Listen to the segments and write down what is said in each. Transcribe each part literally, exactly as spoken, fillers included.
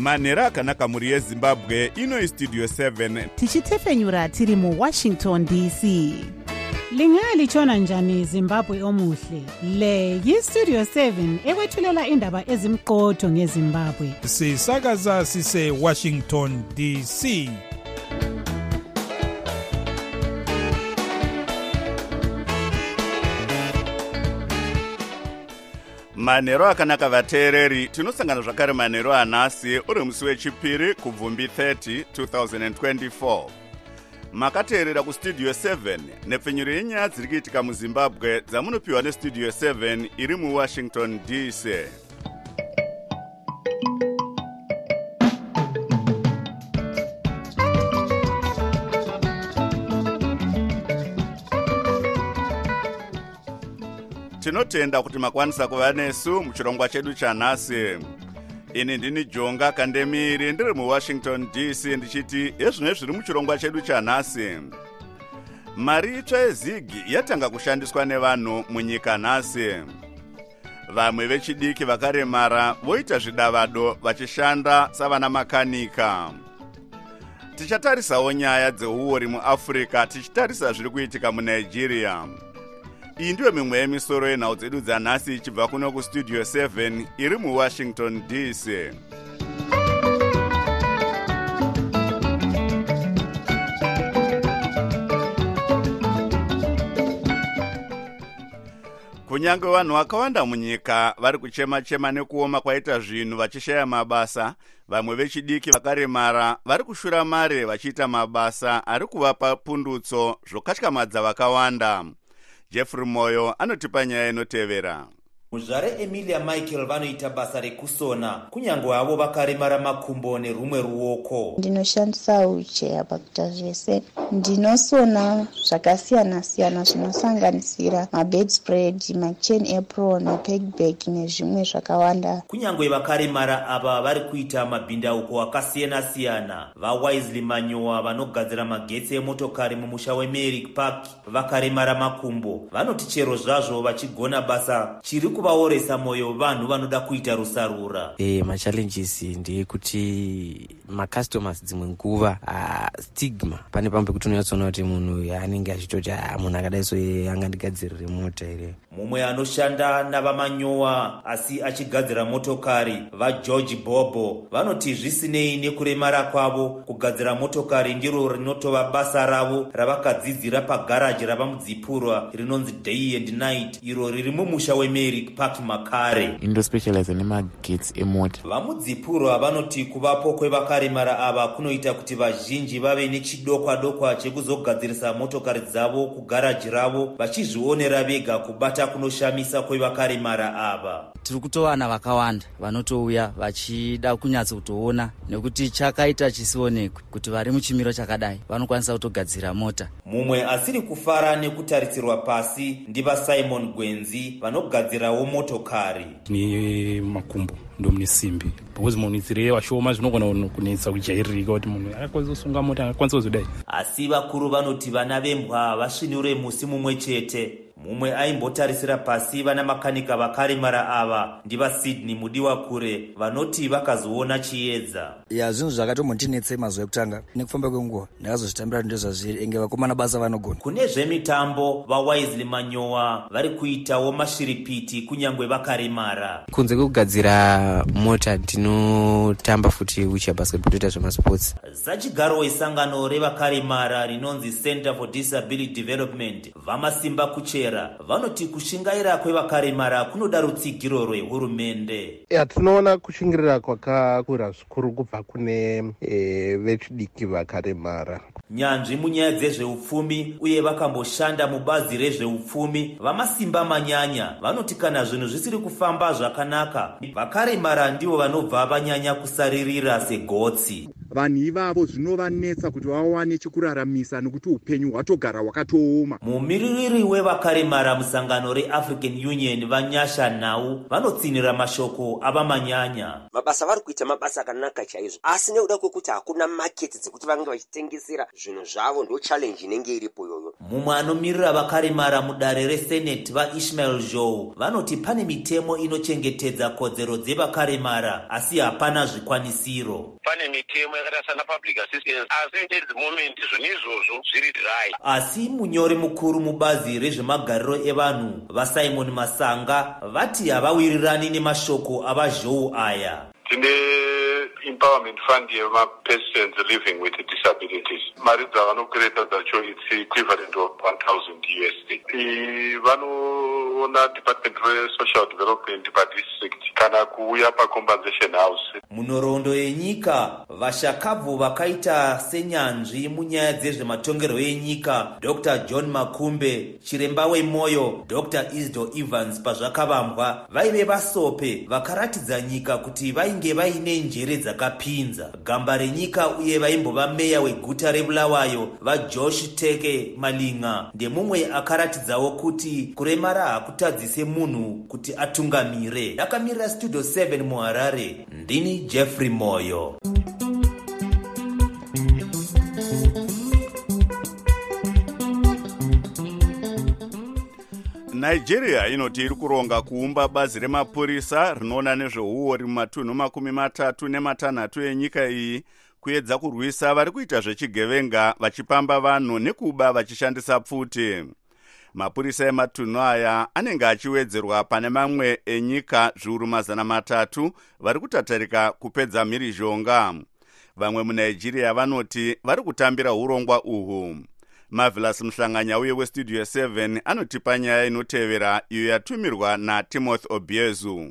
manhero akanaka muri yezimbabwe. Ino istudio seven tichitefenyura tiri mu Washington D C. Lingalitshona njani Zimbabwe omuhle? Le yistudio seven ekwethulela indaba ezimqotho ngeZimbabwe. Sisakaza sise Washington D C. manhero akanaka vateereri. Tinosangana zvakare manhero anhasi uri musi wechipiri kubvumbi thirty twenty twenty-four. Makateerera kustudio seven nepfenyuro yenyaya dziri kuitika muZimbabwe dzamunopiwa nestudio seven iri muWashington D C. Tinotenda kuti makwanisa kuva nesu muchirongwa chedu chanhasi. Ini ndini Jonga Kandemiri ndiri muWashington D C ndichiti ezvino zviri muchirongwa chedu chanhasi. Mari itsva yezigi yatanga kushandiswa nevanhu munyika nhasi. Vamwe vechidiki vakaremara voita zvidavado vachishanda savana makanika. Tichatarisawo nyaya dzeuori muAfrica tichitarisa zviri kuitika muNigeria. Iyi ndiyo mimwe yemisoro yenhau dzedu dzanhasi ichibva kuno kustudio seven iri muWashington D C. Kunyange vanhu vakawanda munyika vari kuchema-chema nekuoma kwaita zvinhu vachishaya mabasa, vamwe vechidiki vakaremara vari kushura mare vachiita mabasa ari kuvapa pundutso zvokatyamadza vakawanda. Jeffrey Moyo anotipa nyaya inotevera. Muzvare Emilia Michael vanoita basa rekusona kunyange avo vakaremara makumbo nerumwe ruoko. Ndinoshandisa uche pakuita zvese. Ndinosona zvakasiyana siyana zvinosanganisira mabedspread, machain apron, mapegback nezvimwe zvakawanda. Kunyange vakaremara ava vari kuita mabhindauko akasiyana siyana. VaWisley Manyowa vanogadzira magetsi emotokari mumusha weMerrick Park vakaremara makumbo vanoti chero zvazvo vachigona basa chiri kuvaoresa moyo vanhu vanoda kuita rusarura. Eh ma challenges ndeyekuti ma customers dzimwe nguva uh, stigma pane pamwe kuti unoyatsona kuti munhu anenge achitoti munhu akadai so angandigadzirire mota ere. Mumwe anoshanda navamanyowa asi achigadzira motokari vaGeorge Bobo vanoti zvisinei nekuremara kwavo kugadzira motokari ndiro rinotova basa ravo ravakadzidzira pagaraji ravamudzipurwa rinonzi Day and Night iro riri mumusha weMerrick Park Makare. Indo specialize nemagetsi emota. Vamudzipurwa vanoti kuvapo kwevakaremara ava kunoita kuti vazhinji vave nechidokwa dokwa chekuzogadzirisa motokari dzavo kugaraji ravo vachizvionera vega kubata kunoshamisa kwevakaremara ava. Tiri kutowana vakawanda vanotouya vachida kunyatsa kutoona nekuti chakaita chisionekwe kuti vari muchimiro chakadai vanokwanisa kutogadzira mota. Mumwe asiri kufara nekutarisirwa pasi ndiva Simon Gwenzi vanogadzirawo motokari. Ni makumbo ndo mune simbi because munhu itsire washoma zvinogona kunetsa kujairika kuti munhu akakwanisa kusunga mota akakwanisa kuzodai. Asi vakuru vanoti vana vembwa vasvinure musi mumwe chete. Mumwe aimbotarisira pasi vana makanika vakaremara ava ndiva Sydney Mudiwa kure vanoti vakazoona chiedza. Ya zvinhu zvakatombotinetse mazuva ekutanga nekufamba kwenguva ndakazozvitambira kuti ndezvazviri enge vakomana basa vanogona. Kune zvemitambo vaWisley Manyowa vari kuitawo mashiripiti kunyange vakaremara. Kunze kwekugadzira mota tinotamba futi wheelchair basketball toita zvemasports. Zachigaro isangano revakaremara rinonzi Center for Disability Development vamasimba kuchera vanoti kushingaira kwevakaremara kunoda rutsigiro rwehurumende. Ya tinoona kushingirira kwakakura zvikuru kubva kune e, vechidiki vakaremara. Nyanzvi munyaya dzezveupfumi uye vakamboshanda mubazi rezveupfumi vamasimba manyanya vanoti kana zvinhu zvisiri kufamba zvakanaka vakaremara ndivo vanobva vanyanya kusaririra segotsi. vanhu ivavo zvinovanetsa kuti vawane chekuraramisa nekuti upenyu hwatogara hwakatooma. Mumiririri wevakaremara musangano reAfrican Union Vanyasha Nhau vanotsinira mashoko avamanyanya. Mabasa vari kuita mabasa akanaka chaizvo, asi nekuda kwekuti hakuna market dzekuti vange vachitengesera zvinhu zvavo ndo challenge inenge iripo yoyo. Mumwe anomirira vakaremara mudare reSenate vaIshmael Joe vanoti pane mitemo inochengetedza kodzero dzevakaremara asi hapana zvikwanisiro. Pane mitemo yakaita sana public assistance asi at the moment zvinhu izvozvo zviri dry. Asi munyori mukuru mubazi rezvemagariro evanhu vaSimon Masanga vati havawirirani nemashoko avaJoe aya. Tine empowerment fund yema-persons living with disabilities. Mari dzavanokureta dzacho it's equivalent of one thousand U S D. Vanoona Department of Social Development padistrict kana kuuya pacompensation house. Munhoroondo yenyika vashakabvu vakaita senyanzvi munyaya dzezvematongerwo enyika Doctor John Makumbe, chiremba wemoyo Doctor Isdo Evans pazvakavambwa vaive vasope vakaratidza nyika kuti vainge vaine njere dzakapinza. Gamba renyika uye vaimbova meya weguta reBulawayo vaJosh Teke Malinga ndemumwe akaratidzawo kuti kuremara hakutadzise munhu kuti atungamire. Ndakamira Studio seven muHarare, ndini Jeffrey Moyo. Nigeria inoti iri kuronga kuumba bazi remapurisa rinoona nezveuori mumatunhu makumi matatu nematanhatu enyika iyi kuedza kurwisa vari kuita zvechigevenga vachipamba vanhu nekuba vachishandisa pfuti. Mapurisa ematunhu aya anenge achiwedzerwa pane mamwe enyika zviuru mazana matatu vari kutatarika kupedza mhirizhonga. Vamwe muNigeria vanoti vari kutambira urongwa uhwu. Marvelous Mhlanganya uye weStudio seven anotipa nyaya inotevera iyo yatumirwa naTimothy Obiezu.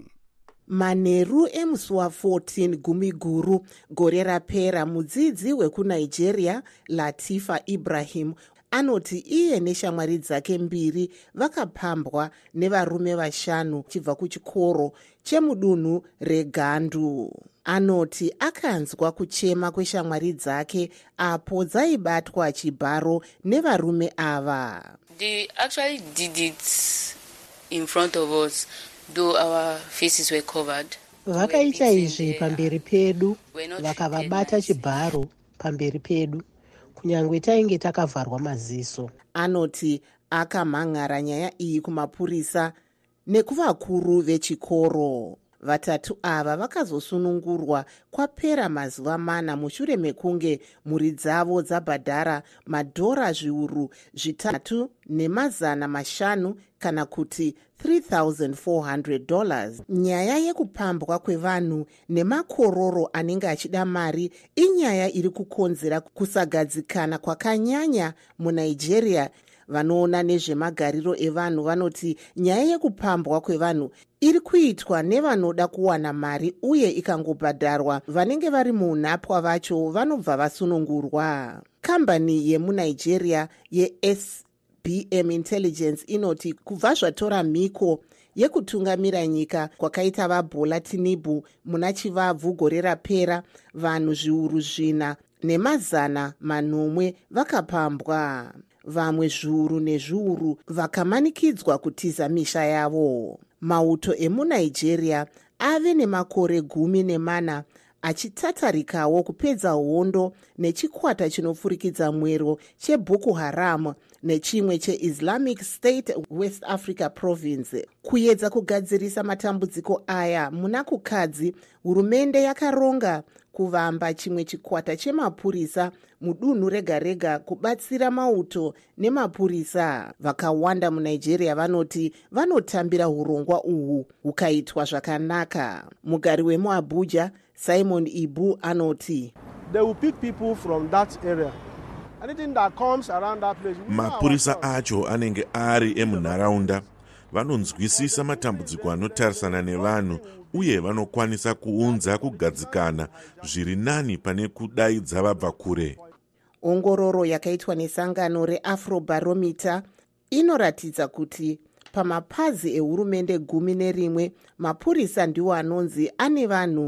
Manheru emusi wa14 Gumiguru gore rapera, mudzidzi wekuNigeria Latifa Ibrahim anoti iye neshamwari dzake mbiri vakapambwa nevarume vashanu chibva kuchikoro chemudunhu reGandu. Anoti akanzwa kuchema kweshamwari dzake apo dzaibatwa chibharo nevarume ava. They actually did it in front of us, though our faces were covered. Vakaita izvi pamberi pedu, vakavabata chibharo pamberi pedu, kunyangwe tainge takavharwa maziso. Anoti akamhangara nyaya iyi kumapurisa nekuvakuru vechikoro. Vatatu ava vakazosunungurwa kwapera mazuva mana mushure mekunge mhuri dzavo dzabhadhara madhora zviuru zvitatu nemazana mashanu kana kuti three thousand four hundred dollars. Nyaya yekupambwa kwevanhu nemakororo anenge achida mari inyaya iri kukonzera kusagadzikana kwakanyanya muNigeria. Vanoona nezvemagariro evanhu vanoti nyaya yekupambwa kwevanhu iri kuitwa nevanoda kuwana mari uye ikangobhadharwa vanenge vari munhapwa vacho vanobva vasunungurwa. Kambani yemuNigeria yeS B M Intelligence inoti kubva zvatora mhiko yekutungamira nyika kwakaita vaBola Tinubu muna chivabvu gore rapera, vanhu zviuru zvina nemazana manomwe vakapambwa. Vamwe zviuru nezviuru vakamanikidzwa kutiza misha yavo. Mauto emuNigeria ave nemakore gumi nemana achitatarikawo kupedza hondo nechikwata chinofurikidza mwero cheBoko Haram nechimwe cheIslamic State West Africa Province. Kuedza kugadzirisa matambudziko aya muna kukadzi, hurumende yakaronga kuvamba chimwe chikwata chemapurisa mudunhu rega rega kubatsira mauto nemapurisa. Vakawanda muNigeria vanoti vanotambira urongwa uhwu hukaitwa zvakanaka. Mugari wemuAbuja Simon Ibu anoti they will pick people from that area. Anything that comes around that place. Mapurisa acho anenge ari emunharaunda, vanonzwisisa matambudziko anotarisana nevanhu uye vanokwanisa kuunza kugadzikana zviri nani pane kudaidza vabva kure. Ongororo yakaitwa nesangano reAfrobarometer inoratidza kuti pamapazi ehurumende gumi nerimwe mapurisa ndiwo anonzi ane vanhu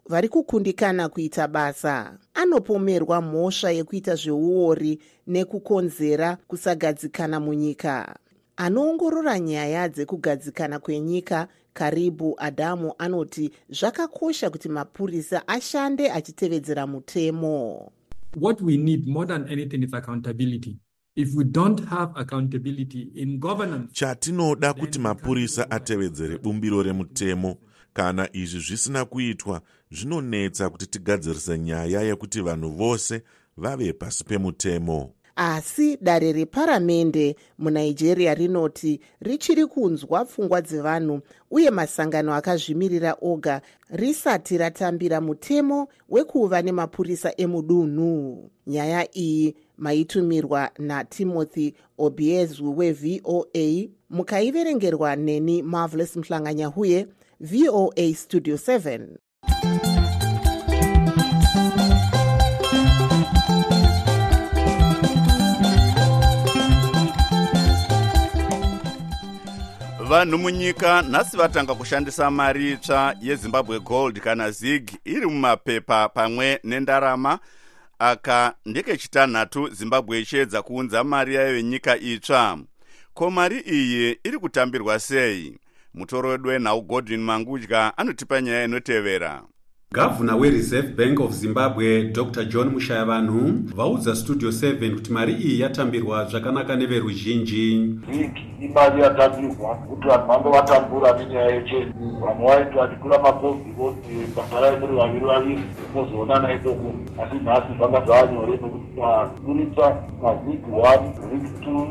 vari kukundikana kuita basa. Anopomerwa mhosva yekuita zveuori nekukonzera kusagadzikana munyika. Anoongorora nyaya dzekugadzikana kwenyika Karibu Adamu anoti zvakakosha kuti mapurisa ashande achitevedzera mutemo. What we need more than anything is accountability. If we don't have accountability in governance, chatinoda kuti mapurisa atevedzere bumbiro remutemo. Kana izvi zvisina kuitwa, zvinonetsa kuti tigadzirise nyaya yekuti vanhu vose vave pasi pemutemo. Asi dare reparamende muNigeria rinoti richiri kunzwa pfungwa dzevanhu uye masangano akazvimirira oga risati ratambira mutemo wekuva nemapurisa emudunhu. Nyaya iyi maitumirwa naTimothy Obiezu weV O A, mukaiverengerwa neni Marvelous Mhlanganyahuye, V O A Studio seven. Vanhu munyika nhasi vatanga kushandisa mari itsva yeZimbabwe Gold kana ZiG iri mumapepa pamwe nendarama. Aka ndekechitanhatu Zimbabwe ichiedza kuunza mari yayo yenyika itsva. Ko mari iyi iri kutambirwa sei? Mutoro wedu wenhau Godwin Mangudya anotipa nyaya inotevera. Gavana weReserve Bank of Zimbabwe Doctor John Mushayavanhu vaudza Studio seven kuti mari iyi yatambirwa zvakanaka neveruzhinji. Imari yatambirwa kuti vanhu vange vatambura nenyaya yecheni. Vanhu vaiti vachikura mapozi voti basa muri vaviri vaviri mozoonana ikoko. Asi nhasi zvanga zvanyore nekuti vaburitsa mazigi one, zig two,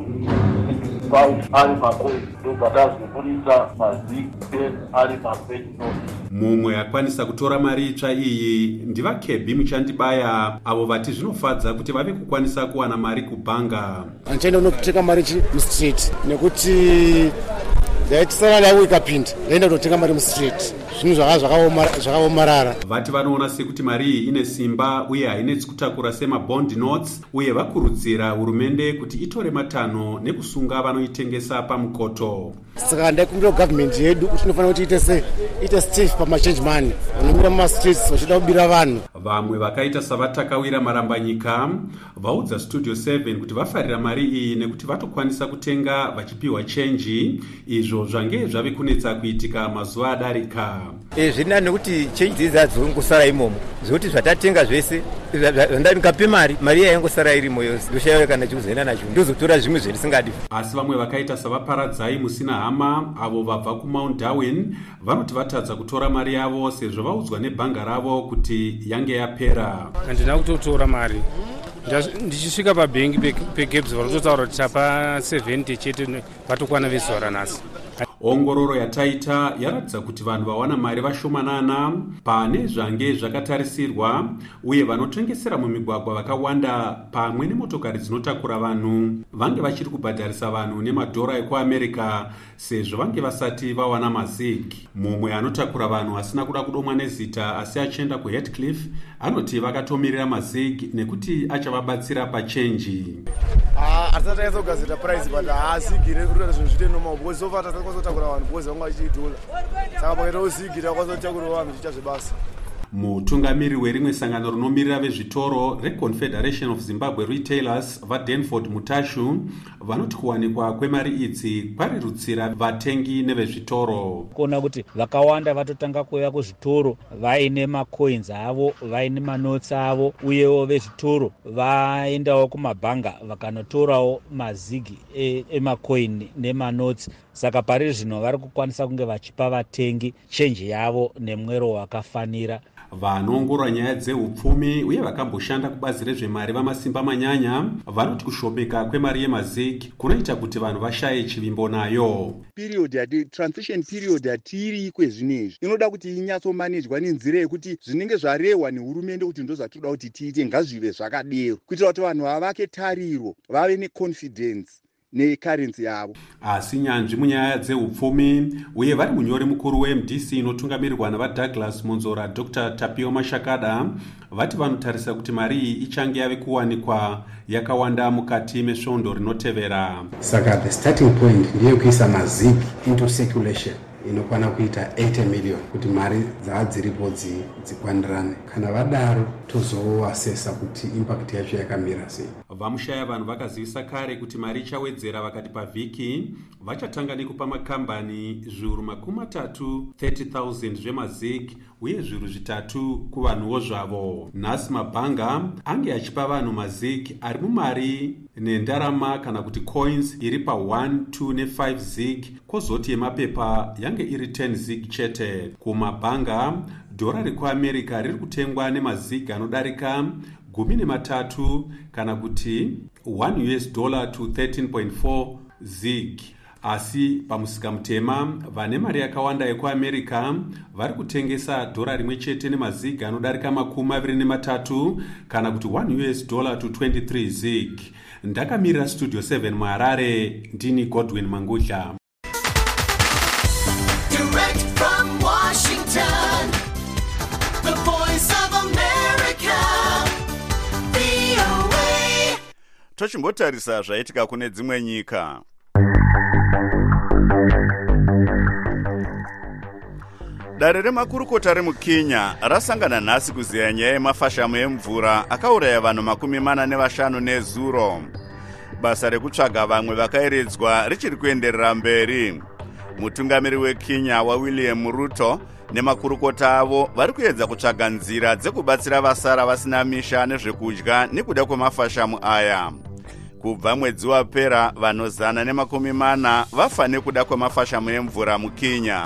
zig five ari makoini ndobva tazoburitsa mazigi ten ari mapeninosi. Mumwe akwanisa kutora mari itsva iyi ndivakebhi muchandibaya avo vati zvinofadza kuti vave kukwanisa kuwana mari kubhanga. Anchaenda unotenga mari mustreet nekuti daitisara yavo ikapinda ndaenda kunotenga mari mustreet. Zvinhu zvakaomarara. Vati vanoona sekuti mari iyi ine simba uye hainetsi kutakura semabond notes uye vakurudzira hurumende kuti itore matanho nekusunga vanoitengesa pamukoto. Saka ndaikumbira government yedu kuti inofanira kuti ite se ite stiff pamachange money vanomira mumastreets vachida kubira vanhu. Vamwe vakaita savatakawira marambanyika vaudza Studio seven kuti vafarira mari iyi nekuti vatokwanisa kutenga vachipiwa chenji, izvo zvange zvave kunetsa kuitika mazuva adarika. E zvina nekuti chenji idzi dzongosara imomo zvokuti zvatatenga zvese ndandikape mari mari yayangosara irimo yose ndoshaya kana chikuzoenda nacho ndozotora zvimwe zvetisingadi. Asi vamwe vakaita savaparadzai musina hama avo vabva kuMount Darwin vanoti vatadza kutora mari yavo sezvo vaudzwa nebhanga ravo kuti yange yapera. Handina kutotora mari ndichisvika pabhengi peGabs vanototaura kuti tapa seventy chete vatokwana vezuva ranhasi. Ongororo yataita yaratidza kuti vanhu vawana mari vashomanana pane zvange zvakatarisirwa uye vanotengesera mumigwagwa vakawanda pamwe nemotokari dzinotakura vanhu vange vachiri kubhadharisa vanhu nemadhora ekuAmerica sezvo vange vasati vawana mazig. Mumwe anotakura vanhu asina kuda kudomwa nezita asi achienda kuHeathcliff anoti vakatomirira mazig nekuti achavabatsira pachenji. Ah, asati aizogadzira price but hasigire kuti zvinhu zvite normal because so far tasakwazotakura vanhu because vanga vachiidhula. Saka pakaita usigira kwazotakura vanhu chiita zvebasa. Mutungamiri werimwe sangano rinomirira vezvitoro reConfederation of Zimbabwe Retailers vaDenford Mutashu vanoti kuwanikwa kwemari idzi kwarirutsira vatengi nevezvitoro. Kuona kuti vakawanda vatotanga kuuya kuzvitoro vaine macoins avo, vaine manotsi avo, uyewo vezvitoro vaendawo kumabhanga vakanotorawo mazigi emacoin e nemanotsi. Saka pari zvino vari kukwanisa kunge vachipa vatengi chenji yavo nemwero wakafanira. Vanoongorora nyaya dzeupfumi uye vakamboshanda kubazi rezvemari vamasimba manyanya vanoti kushomeka kwemari yemazig kunoita kuti vanhu vashaye chivimbo nayo. Period yati transition period yatiri kwezvinezvi inoda kuti inyatsomanejwa nenzira yekuti zvinenge zvarehwa nehurumende kuti ndozvatoda kuti tiite ngazvive zvakadero kuitira kuti vanhu vavake tariro vave neconfidence necurrency yavo. Asi nyanzvi munyaya dzeupfumi uye vari munyori mukuru weM D C inotungamirirwa navaDouglas Monzora Doctor Tapio Mashakada vati vanotarisa kuti mari iyi ichange yave kuwanikwa yakawanda mukati mesvondo rinotevera. Saka the starting point ndeyekuisa mazig into circulation inokwana kuita eighty million kuti mari dzaadziripo dzikwandirane. Kana vadaro tozoasesa kuti impact yacho yakamira sei. Vamushaya vanhu vakazivisa kare kuti mari ichawedzera vakati pavhiki vachatanga nekupa makambani zviuru makumi matatu thirty thousand zvemazig uye zviuru zvitatu kuvanhuwo zvavo. Nhasi mabhanga ange achipa vanhu mazig ari mumari nendarama kana kuti coins iri pa one, two ne five zig, kozoti yemapepa yange iri ten zig chete. Kumabhanga dhora rekuamerica riri kutengwa nemazig anodarika gumi nematatu kana kuti one U S dollar to thirteen point four zig. Asi pamusika mutema vane mari yakawanda yekuamerica vari kutengesa dhora rimwe chete nemazig anodarika makumi maviri nematatu kana kuti one U S dollar to twenty-three zig. Ndakamirira studio seven muHarare, ndini Godwin Mangudla. Direct from Washington, the voice of America, V O A. Tochimbotarisa zvaitika kune dzimwe nyika. Dare remakurukota remuKenya rasangana nhasi kuziya nyaya yemafashamu emvura akauraya vanhu makumi mana nevashanu nezuro. Basa rekutsvaga vamwe vakairedzwa richiri kuenderera mberi. Mutungamiri weKenya waWilliam Ruto nemakurukota avo vari kuedza kutsvaga nzira dzekubatsira vasara vasina misha nezvekudya nekuda kwemafashamu aya. Kubva mwedzi wapera vanhu zana nemakumi mana vafa nekuda kwemafashamu emvura muKenya.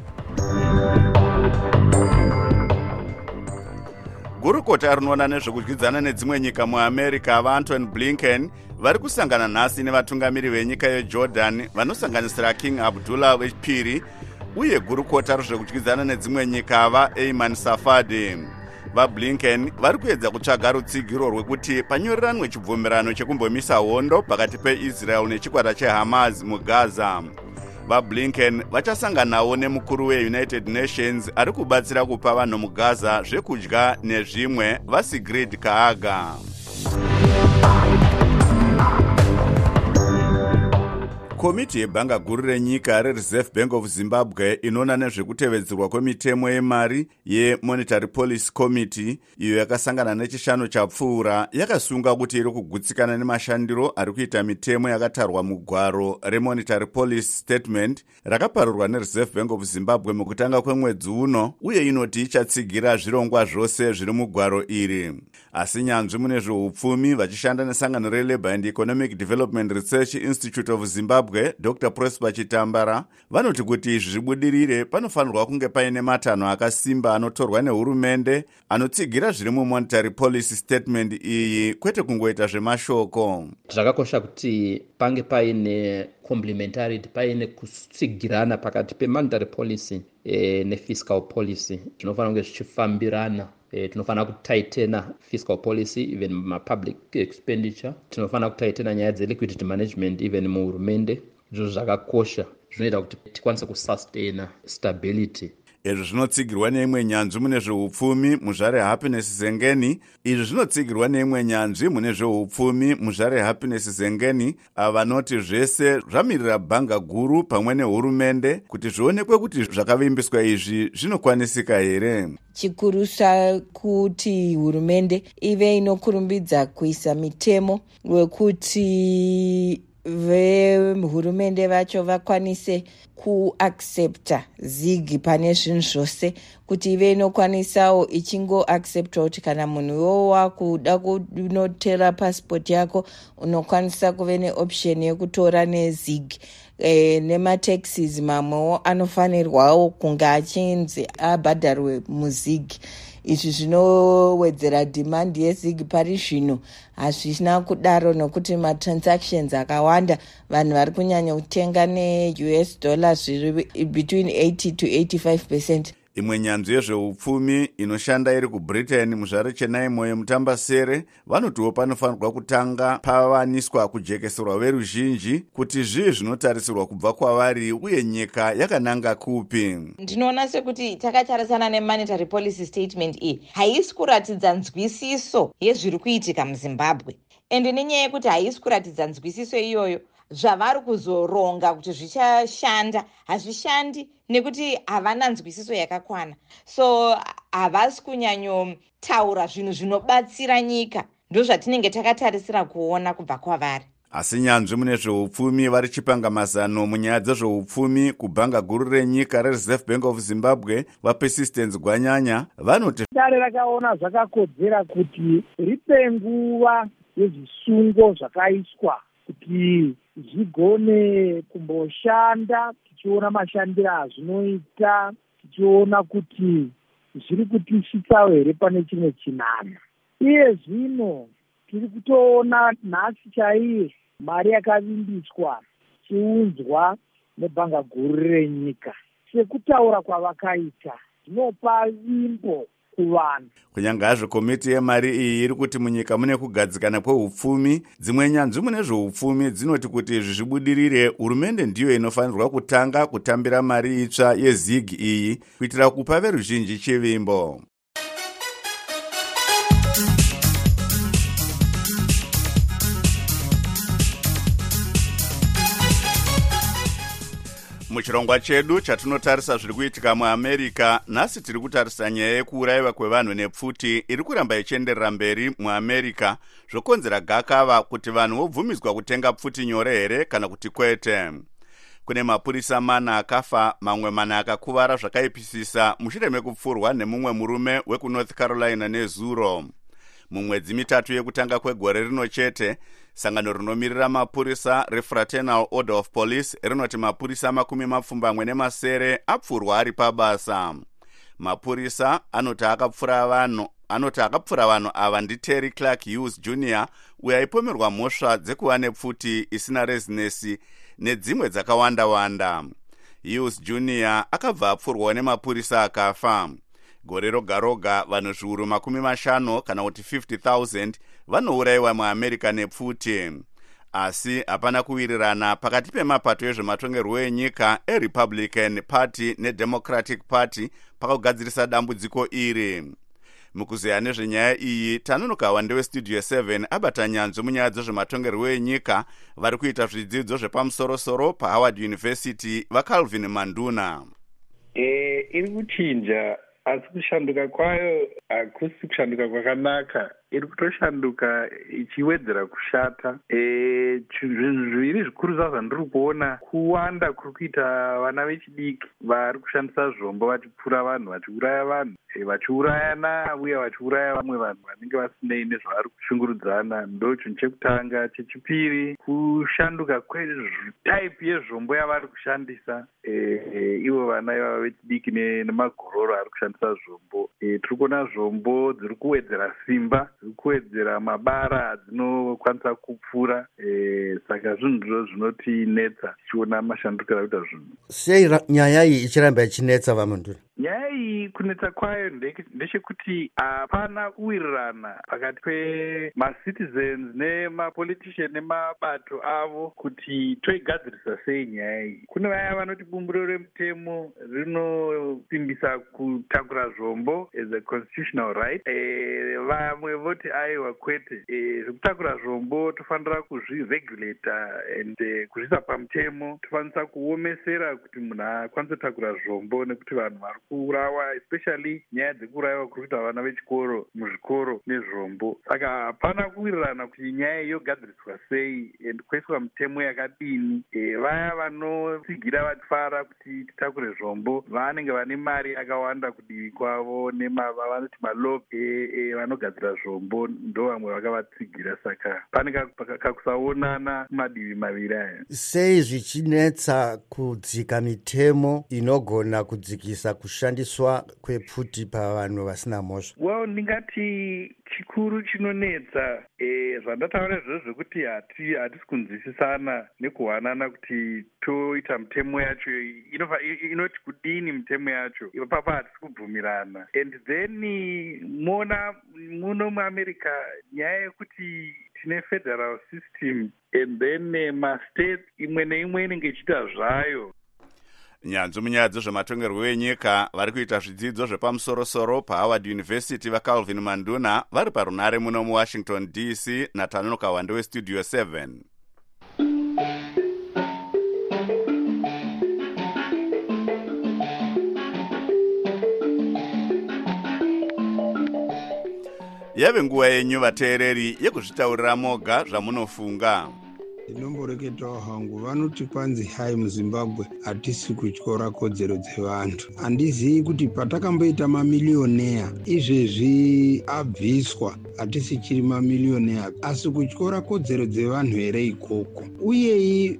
Gurukota rinoona nezvekudyidzana nedzimwe nyika muAmerica vaAntony Blinken vari kusangana nhasi nevatungamiri venyika yeJordan vanosanganisira King Abdullah wechipiri uye gurukota rezvekudyidzana nedzimwe nyika vaAyman Safadi. VaBlinken vari kuedza kutsvaga rutsigiro rwekuti panyoriranwe chibvumirano chekumbomisa hondo pakati peIsrael nechikwata cheHamas muGaza. VaBlinken vachasanganawo nemukuru weUnited Nations ari kubatsira kupa vanhu muGaza zvekudya nezvimwe vaSigrid Kaaga. Komiti yebhanga guru renyika reReserve Bank of Zimbabwe inoona nezvekutevedzerwa kwemitemo yemari yeMonetary Policy Committee iyo yakasangana nechishanu chapfuura yakasunga kuti iri kugutsikana nemashandiro ari kuita mitemo yakatarwa mugwaro reMonetary Policy Statement rakaparurwa neReserve Bank of Zimbabwe mukutanga kwemwedzi uno uye inoti ichatsigira zvirongwa zvose zviri mugwaro iri. Asi nyanzvi mune zveupfumi vachishanda nesangano reLabour and Economic Development Research Institute of Zimbabwe Doctor Prosper Chitambara vanoti kuti izvi zvibudirire panofanirwa kunge paine matanho akasimba anotorwa nehurumende anotsigira zviri muMonetary Policy Statement iyi kwete kungoita zvemashoko. Zvakakosha kuti pange paine complementarity, paine kutsigirana pakati pemonetary policy eh, nefiscal policy. Zvinofanira kunge zvichifambirana. Eh, tinofana kutaitena fiscal policy even ma-public expenditure. Tinofana kutaitena nyaya dze-liquidity management even muhurumende. Izvo zvakakosha zvinoita kuti tikwanise kusustaina stability. Izvi zvinotsigirwa neimwe nyanzvi mune zveupfumi muzvare Happiness Zengeni. Izvi zvinotsigirwa neimwe nyanzvi mune zveupfumi muzvare Happiness Zengeni vanoti zvese zvamirira bhanga guru pamwe nehurumende kuti zvionekwe kuti zvakavimbiswa izvi zvinokwanisika here. Chikurusa kuti hurumende ive inokurumbidza kuisa mitemo wekuti vehurumende vacho vakwanise kuaccepta zigi pane zvinhu zvose, kuti ive inokwanisawo ichingoaccepta kuti kana munhu wowa kuda kunotera passport yako unokwanisa kuve neoption yekutora nezigi. E, nemataxis mamwewo anofanirwawo kunge achinzi abhadharwe muzigi. Izvi zvinowedzera demand yezigi pari zvino hazvina kudaro nokuti matransactions akawanda vanhu vari kunyanya kutenga ne-U S dollars zviri between eighty to eighty-five percent. Imwe nyanzvi yezveupfumi inoshanda iri kuBritain muzvare Chenaimo yemutambasere vanotiwo panofanirwa kutanga pavaniswa kujekeserwa veruzhinji kuti zvii zvinotarisirwa kubva kwavari uye nyika yakananga kupi. Ndinoona sekuti takatarisana nemonetary policy statement iyi haisi kuratidza nzwisiso yezviri kuitika muZimbabwe, ende nenyaya yekuti haisi kuratidza nzwisiso iyoyo zvavari kuzoronga kuti zvichashanda hazvishandi nekuti havana nzwisiso yakakwana, so havasi kunyanyotaura zvinhu zvinobatsira nyika. Ndozvatinenge takatarisira kuona kubva kwavari. Asi nyanzvi mune zveupfumi vari chipanga mazano munyaya dzezveupfumi kubhanga guru renyika reReserve Bank of Zimbabwe vaPersistence Gwanyanya vanoti dare rakaona zvakakodzera kuti ripe nguva yezvisungo zvakaiswa kuti zvigone kumboshanda, tichiona mashandiro azvinoita, tichiona kuti zviri kutisvitsawo here pane chimwe chinana. Iye zvino tiri kutoona nhasi chaiye mari yakavimbiswa chiunzwa nebhanga guru renyika. Sekutaura kwavakaita zvinopa vimbo kuvanhu. Kunyanga hazvo komiti yemari iyi iri kuti munyika mune kugadzikana kweupfumi, dzimwe nyanzvi mune zveupfumi dzinoti kuti izvi zvibudirire, hurumende ndiyo inofanirwa kutanga kutambira mari itsva yezigi iyi kuitira kupa veruzhinji chivimbo. Muchirongwa chedu chatinotarisa zviri kuitika muAmerica, nhasi tiri kutarisa nyaya yekuurayiwa kwevanhu nepfuti iri kuramba ichienderera mberi muAmerica, zvokonzera gakava kuti vanhu vobvumidzwa kutenga pfuti nyore here kana kuti kwete. Kune mapurisa mana akafa, mamwe mana akakuvara zvakaipisisa mushure mekupfurwa nemumwe murume wekuNorth Carolina nezuro. Mumwedzi mitatu yekutanga kwegore rino chete, sangano rinomirira mapurisa reFraternal Order of Police rinoti mapurisa makumi mapfumbamwe nemasere apfurwa ari pabasa. Mapurisa anoti akapfura vanhu anoti akapfura vanhu ava ndi Terry Clark Hughes Junior uyo aipomerwa mhosva dzekuva nepfuti isina rezinesi nedzimwe dzakawanda-wanda. Hughes Junior akabva apfurwa nemapurisa akafa. Gore roga roga vanhu zviuru makumi mashanu kana kuti fifty thousand vanourayiwa muAmerica nepfuti. Asi hapana kuwirirana pakati pemapato ezvematongerwo enyika eRepublican Party neDemocratic Party pakugadzirisa dambudziko iri. Mukuzeya nezvenyaya iyi tanonokawa ndewestudio seven abata nyanzvi munyaya dzezvematongerwo enyika vari kuita zvidzidzo zvepamusoro-soro paHoward University vaCalvin Manduna. Eh, iri kuchinja asi kushanduka kwayo hakusi kushanduka kwakanaka, iri kutoshanduka ichiwedzera kushata. E, zvinhu zviviri zvikuru zva zvandiri kuona, kuwanda kuri kuita vana vechidiki vari kushandisa zvombo vachipfura vanhu, vachiuraya vanhu, e, vachiurayana uye vachiuraya vamwe vanhu vanenge vasinei nezvavari kushungurudzana. Ndo chinhu chekutanga. Chechipiri, kushanduka kwetaipi yezvombo yavari kushandisa e, e, ivo vana ivava vechidiki nemagororo ari kushandisa zvombo. E, tiri kuona zvombo dziri kuwedzera simba, dziri kuwedzera mabara adzinokwanisa kupfura. E, saka zvinhu zvo zvinotinetsa tichiona mashandukiro akuita zvinhu. Sei nyaya iyi ichiramba ichinetsa vaManduna? Nyaya iyi kunetsa kwayo ndechekuti hapana kuwirirana pakati pemacitizens nemapolitician nemabato avo kuti toigadzirisa sei nyaya iyi. Kune vaya vanoti bumbiro remutemo rinosimbisa kutakura zvombo as a constitutional right. E, vamwe voti aiwa kwete, e, zvekutakura zvombo tofanira kuzviregulata and e, kuzvisa pamutemo. Tofanira kuomesera kuti munhu akwanise kutakura zvombo nekuti vanhu vari kuurawa, especially nyaya dzekurayiwa kuri kuita vana vechikoro muzvikoro nezvombo. Saka hapana kuwirirana kuti nyaya yogadziriswa sei and kuiswa mutemo yakadini. E, vaya vanosigira vachifara kuti titakure zvombo vanenge vane mari yakawanda kudivi kwavo nevanoti malob e, e, vanogadzira zvombo ndo vamwe vakavatsigira. Saka pane kakusaonana madivi maviri aya. Sei zvichinetsa kudzika mitemo inogona kudzikisa kushandiswa kwepfuti pavanhu vasina mhosva? Well, ndingati chikuru chinonetsa e, zvandataura izvozvo zvekuti hati hatisi kunzwisisana nekuwanana kuti toita mitemo yacho inofa inoti kudini mitemo yacho, ipapa hatisi kubvumirana. And then mona muno muAmerica nyaya yekuti tine federal system and then mastate imwe neimwe inenge ichiita zvayo. Nyanzvi munyaya dzezvematongerwo enyika vari kuita zvidzidzo zvepamusoro-soro paHoward University vaCalvin Manduna vari parunare muno muWashington D C. Natanonoka Wande westudio seven. yave nguva yenyu vateereri yekuzvitaurira moga zvamunofunga. Ndinomboreketawo hangu vanoti kwanzi hai muZimbabwe hatisi kutyora kodzero dzevantu. Handizivi kuti patakamboita mamilioneya izvezvi abviswa hatisi chiri mamilioneya asi kutyora kodzero dzevanhu here ikoko. Uye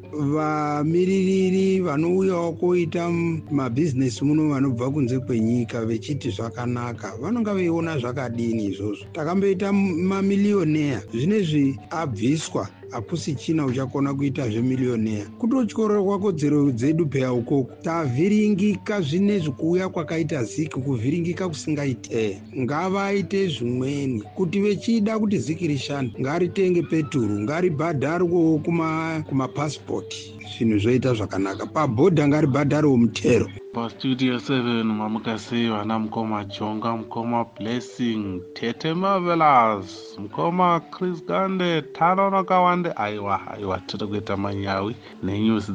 vamiririri vanouyawo koita mabhizinesi muno vanobva kunze kwenyika vechiti zvakanaka vanonga veiona zvakadini izvozvo. Takamboita mamilioneya zvinezvi abviswa hakusi china uchakona kuita zvemilioneya. Kutotyorerwa kodzero dzedu peya ukoko tavhiringika zvinezvi kuuya kwakaita ziki kuvhiringika kusingaite. Ngavaite zvimweni kuti vechida kuti ziki rishande ngaritenge peturu ngaribhadharwewo kuma kumapasipoti zvinhu zvoita zvakanaka. Pabhodha ngaribhadharwewo mutero. Pastudio seven mamukasi vana mukoma Jonga mukoma Blessing Tete Marvelous mukoma Chris Gande Tano Nakawande aiwa aiwa tiri kuita manyawi nenyusi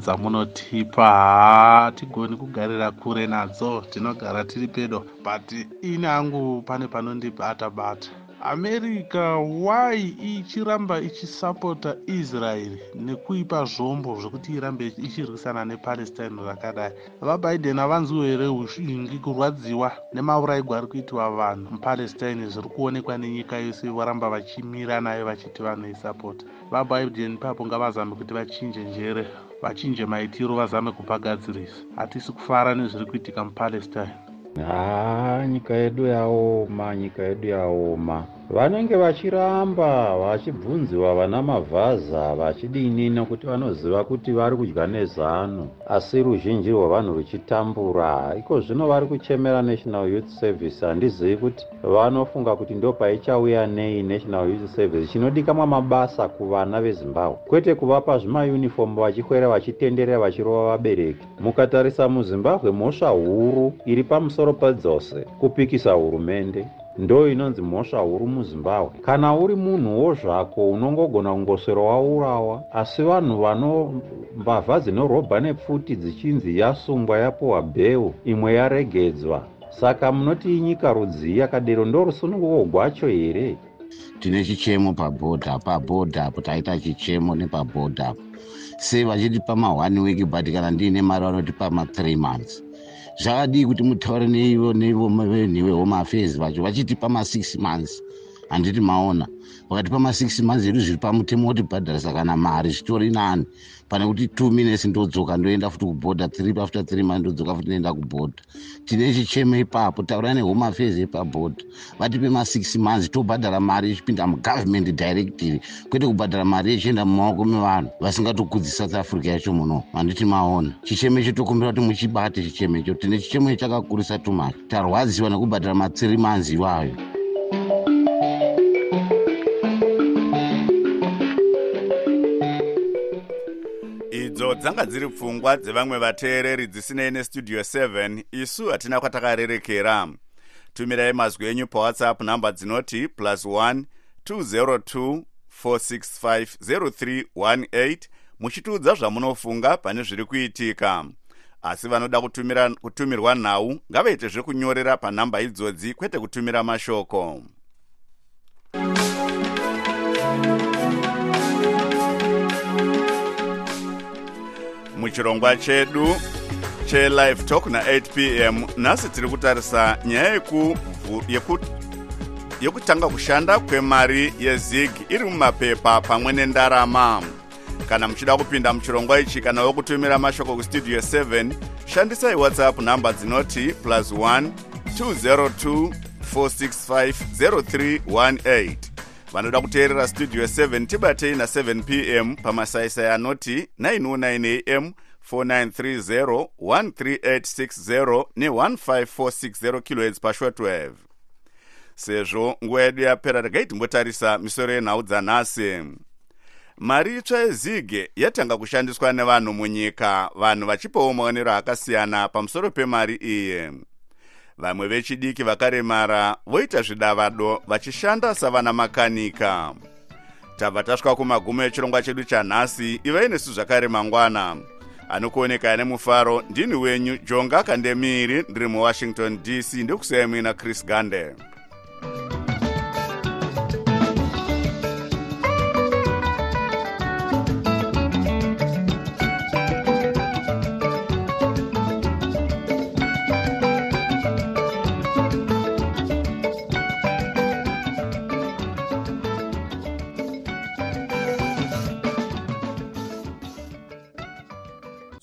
dzamunotipa tigoni kugarira kure nadzo tinogara tiri pedo but inangu pane panondibata bata. America why ichiramba ichisapota Israel nekuipa zvombo zvokuti irambe ichirwisana nePalestine rakadai. VaBiden avanzwi here ushingi kurwadziwa nemaurayirwa ari kuitwa vanhu muPalestine zviri kuonekwa nenyika yose varamba vachimira nayo vachiti vanoisapota. VaBiden papo ngavazame kuti vachinje njere vachinje maitiro vazame kupagadzirisa. Hatisi kufara nezviri kuitika muPalestine. Ah, nyika yedu yaoma, nyika yedu yaoma. Vanenge vachiramba vachibvunziwa vana mavhaza vachidini nokuti vanoziva kuti vari kudya nezano asi ruzhinji rwavanhu ruchitambura. Iko zvino vari kuchemera National Youth Service. Handizivi kuti vanofunga kuti ndo paichauya nei National Youth Service chinodikamwa mabasa kuvana veZimbabwe kwete kuvapa zvimayunifomu vachikwera vachitenderera vachirova vabereki. Mukatarisa muZimbabwe mhosva huru iri pamusoro pedzose kupikisa hurumende ndo inonzi mhosva huru muZimbabwe. Kana uri munhuwo zvako unongogona kungoswera waurawa asi vanhu vano mbavha dzinorobha nepfuti dzichinzi yasungwa yapuwa bheu imwe yaregedzwa. Saka munoti inyika rudzi yakadero ndo rusununguko gwacho here? Tine chichemo pabhodha pabhodha apo taita chichemo nepabhodha apo sei vachiti pama one week but kana ndiine mari vanotipa ma three months. Zvakadii kuti mutaure neivo neivo venhiwe home affairs vacho vachitipa ma six months. Handiti maona vakatipa ma six months edu zviri pamutemo kuti bhadharisa kana mari zvitori nani pane kuti two minutes ndodzoka ndoenda futi kubhodha three after three months ndodzoka futi ndoenda kubhodha. Tine chichemo ipapo taura nehome affairs epabhodha vatipe ma six months tobhadhara mari ichipinda mugovernment directly kwete kubhadhara mari ichienda mumaoko mevanhu vasingatokudzisa South Africa yacho muno. Handiti maona chichemo icho tokumbira kuti muchibate chichemo icho. Tine chichemo chakakurisa tumacho tarwadziwa nekubhadhara ma three months iwayo. Idzo dzanga dziri pfungwa dzevamwe vateereri dzisinei nestudio seven. Isu hatina kwatakarerekera. Tumirai mazwi enyu paWhatsApp namba dzinoti plus one two zero two four six five zero three one eight muchitiudza zvamunofunga pane zviri kuitika. Asi vanoda kutumira kutumirwa nhau ngavaite zvekunyorera panhamba idzodzi kwete kutumira mashoko. Muchirongwa chedu che live talk na eight p m nasi tiri kutarisa nyaya yeku yeku yekutanga kushanda kwemari yezig iri mumapepa pamwe nendarama. Kana muchida kupinda muchirongwa ichi kana wokutumira mashoko kustudio seven shandisai WhatsApp namba dzinoti plus one two zero two four six five zero three one eight. Vanoda kuteerera studio seven tibatei na seven p m pamasaisai anoti nine oh nine a m four nine three zero one three eight six zero ne one five four six zero kilohertz pashortwave. Sezvo nguva yedu yapera regai timbotarisa misoro yenhau dzanhasi. Mari itsva yezige yatanga kushandiswa nevanhu munyika, vanhu vachipawo maonero akasiyana pamusoro pemari iyi. Vamwe vechidiki vakaremara voita zvidavado vachishanda savana makanika. Tabva tasvika kumagumo echirongwa chedu chanhasi. Ivai nesu zvakare mangwana. Anokuoneka nemufaro ndini wenyu Jonga Kandemiri ndiri muWashington D C ndokusiyai muina Chris Gande.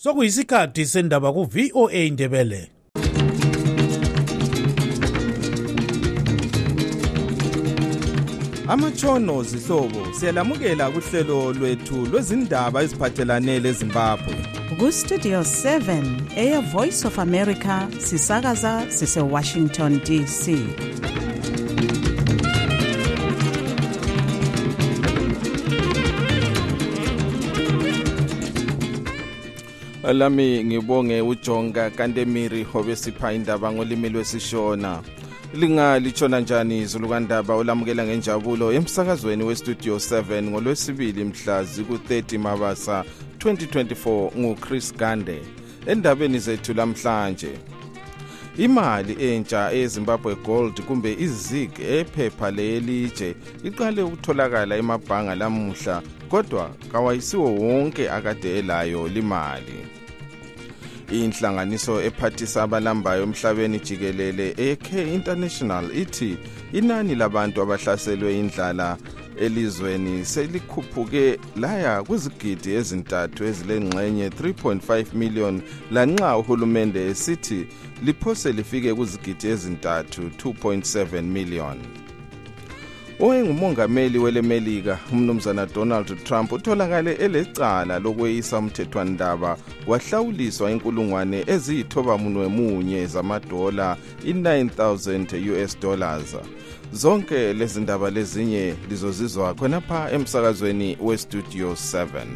sokuyisikhathi sendaba ku-V O A Ndebele. Amatshono zihlobo siyalamukela kuhlelo lwethu lwezindaba eziphathelane leZimbabwe. Ku-Studio seven eya Voice of America sisakaza sise Washington D C. Lami ngibonge uJonga Kandemiri obesipha indaba ngolimi lwesishona. Linga lichona njani izulu kandaba olamukela ngenjabulo emsakazweni weStudio seven ngolwesibili mhla ziku-thirty Mabasa twenty twenty-four nguChris Gande. Endabeni zethu lamhlanje, imali entsha eZimbabwe Gold kumbe iZig ephepha lelitshe iqale ukutholakala emabhanga lamuhla, kodwa kawayisiwo wonke akade elayo limali. Inhlanganiso ephathisa abalambayo emhlabeni jikelele A K International ithi inani labantu abahlaselwe indlala elizweni selikhuphuke laya kuzigidi ezintathu ezilengxenye three point five million lanxa uhulumende esithi liphose lifike kuzigidi ezintathu two point seven million. Owengumongameli welemelika umnumzana Donald Trump utholakale elecala lokweyisa umthethwandaba wahlawuliswa inkulungwane eziyithoba munwe munye zamadola i-nine thousand U S dollars. Zonke lezi ndaba lezinye lizozizwa khonapha emsakazweni weStudio seven.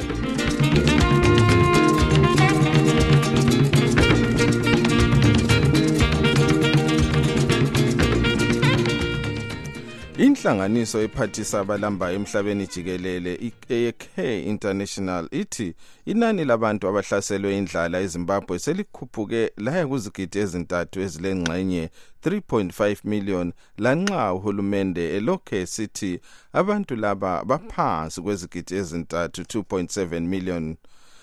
Inhlanganiso ephathisa abalambayo emhlabeni jikelele i-A K International ithi inani labantu abahlaselwe indlala eZimbabwe selikhuphuke laya kuzigidi ezintathu ezilengxenye three point five million lanxa uhulumende elokhe esithi abantu laba baphansi kwezigidi ezintathu two point seven million.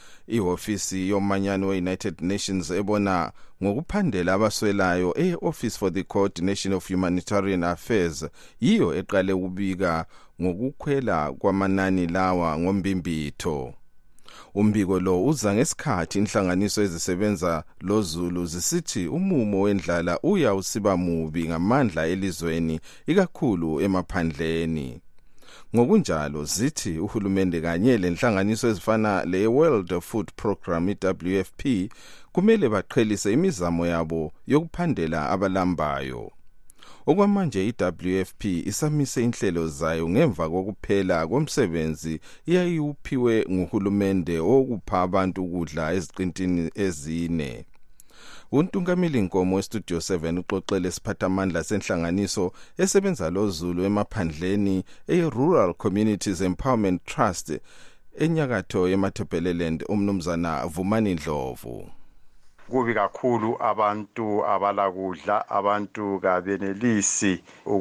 Ihofisi yomanyano we-United Nations ebona ngokuphandela abaswelayo e-Office for the Coordination of Humanitarian Affairs yiyo eqale ukubika ngokukhwela kwamanani lawa ngombimbitho. Umbiko lo uza ngesikhathi inhlanganiso ezisebenza loZulu zisithi umumo wendlala uya usiba mubi ngamandla elizweni ikakhulu emaphandleni. Ngokunjalo zithi uhulumende kanye lenhlanganiso ezifana le-World Food Program i-W F P kumele baqhelise imizamo yabo yokuphandela abalambayo. Okwamanje i-W F P isamise inhlelo zayo ngemva kokuphela komsebenzi iyayiuphiwe nguhulumende okupha abantu ukudla eziqintini ezine. Untungameli Nkomo weStudio seven uxoxele siphathamandla senhlanganiso esebenza loZulu emaphandleni e-Rural Communities Empowerment Trust enyakatho yeMatabeleland umnumzana Vumani Ndlovu. Kubi kakhulu abantu abalakudla, abantu kabenelisi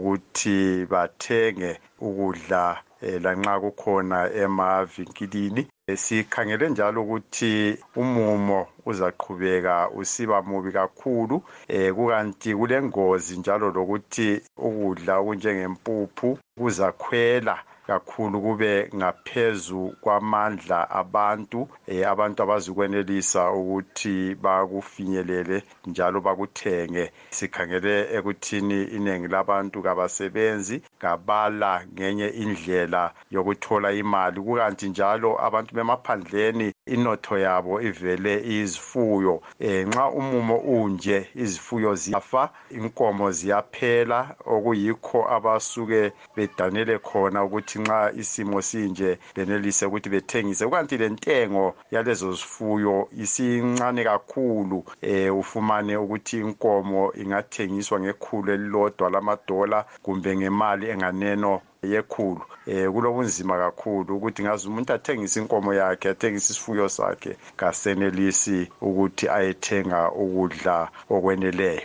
ukuthi bathenge ukudla lanxa kukhona emavinkilini. Sikhangele njalo ukuthi umumo uzaqhubeka usiba mubi kakhulu, eh kukanti kulengozi njalo lokuthi ukudla okunjengempuphu kuzakhwela kakhulu kube ngaphezulu kwamandla abantu, eh abantu abazukwenelisa ukuthi bakufinyelele njalo bakuthenge. Sikhangele ekuthini inengi labantu kabasebenzi kabala ngenye indlela yokuthola imali, kukanti njalo abantu bemaphandleni inotho yabo ivele izifuyo. Eh nxa umumo unje izifuyo ziyafa, inkomo ziyaphela, okuyikho abasuke bedanele khona ukuthi nxa isimo sinje benelise ukuthi bethengise. Kukanti lentengo yalezo zifuyo isincane kakhulu, eh ufumane ukuthi inkomo ingathengiswa ngekhulu elilodwa lamadola kumbe ngemali enganeno yekhulu. Eh kulobunzima kakhulu ukuthi ngazi umuntu athengisa inkomo yakhe, athengisa isifuyo sakhe, kasenelisi ukuthi ayethenga ukudla okweneleyo.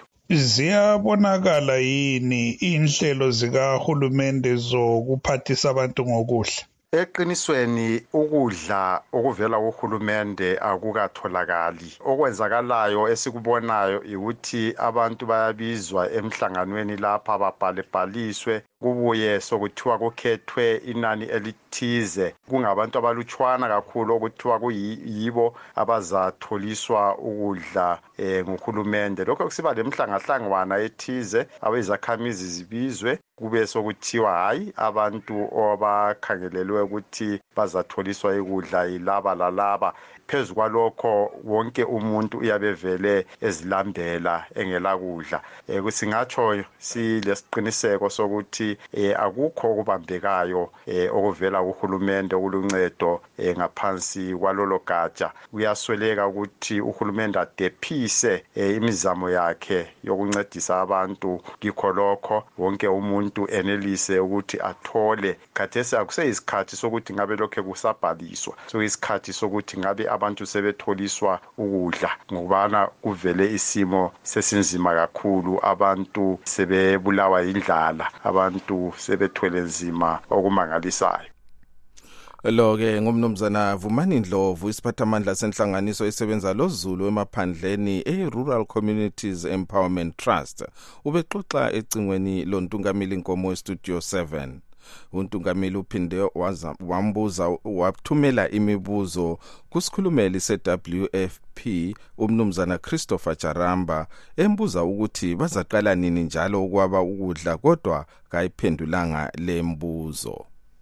Ziyabonakala yini inhlelo zikahulumende zokuphathisa abantu ngokudla? Eqinisweni ukudla okuvela kuhulumende akukatholakali. Okwenzakalayo esikubonayo ukuthi abantu bayabizwa emhlanganweni lapha babhalebhaliswe kubuye sokuthiwa kukhethwe inani elithize kungabantu abalutshwana kakhulu okuthiwa kuyibo abazatholiswa ukudla eh, nguhulumende. Lokho kusiba lemhlangahlangwana ethize abezakhamizi zibizwe kube sokuthiwa hayi abantu abakhangelelwe ukuthi bazatholiswa ukudla yilaba lalaba. Phezu kwalokho wonke umuntu uyabevele ezilambela engela kudla. Eh, kusingatsho silesiqiniseko sokuthi eh, akukho okubambekayo eh, okuvela kuhulumende okuluncedo eh, ngaphansi kwalolo gatsha. Uyasweleka ukuthi uhulumende adephise eh, imizamo yakhe yokuncedisa abantu kikho lokho wonke umuntu enelise ukuthi athole. Khathesi akuseyisikhathi sokuthi ngabe lokho kusabhaliswa. So isikhathi sokuthi ngabe abantu sebetholiswa ukudla ngokubana kuvele isimo sesinzima kakhulu, abantu sebebulawa indlala, abantu sebethwele nzima okumangalisayo. Lo ke ngumnumzana Vumani Ndlovu, isiphathamandla senhlanganiso esebenza loZulu emaphandleni e-Rural Communities Empowerment Trust. Ubexoxa ecingweni loNtungamili Nkomo Studio seven. UNtungamili uphinde wambuza wathumela imibuzo kusikhulumeli se-W F P umnumzana Christopher Jaramba embuza ukuthi bazaqala nini njalo ukwaba ukudla, kodwa kayiphendulanga le mbuzo.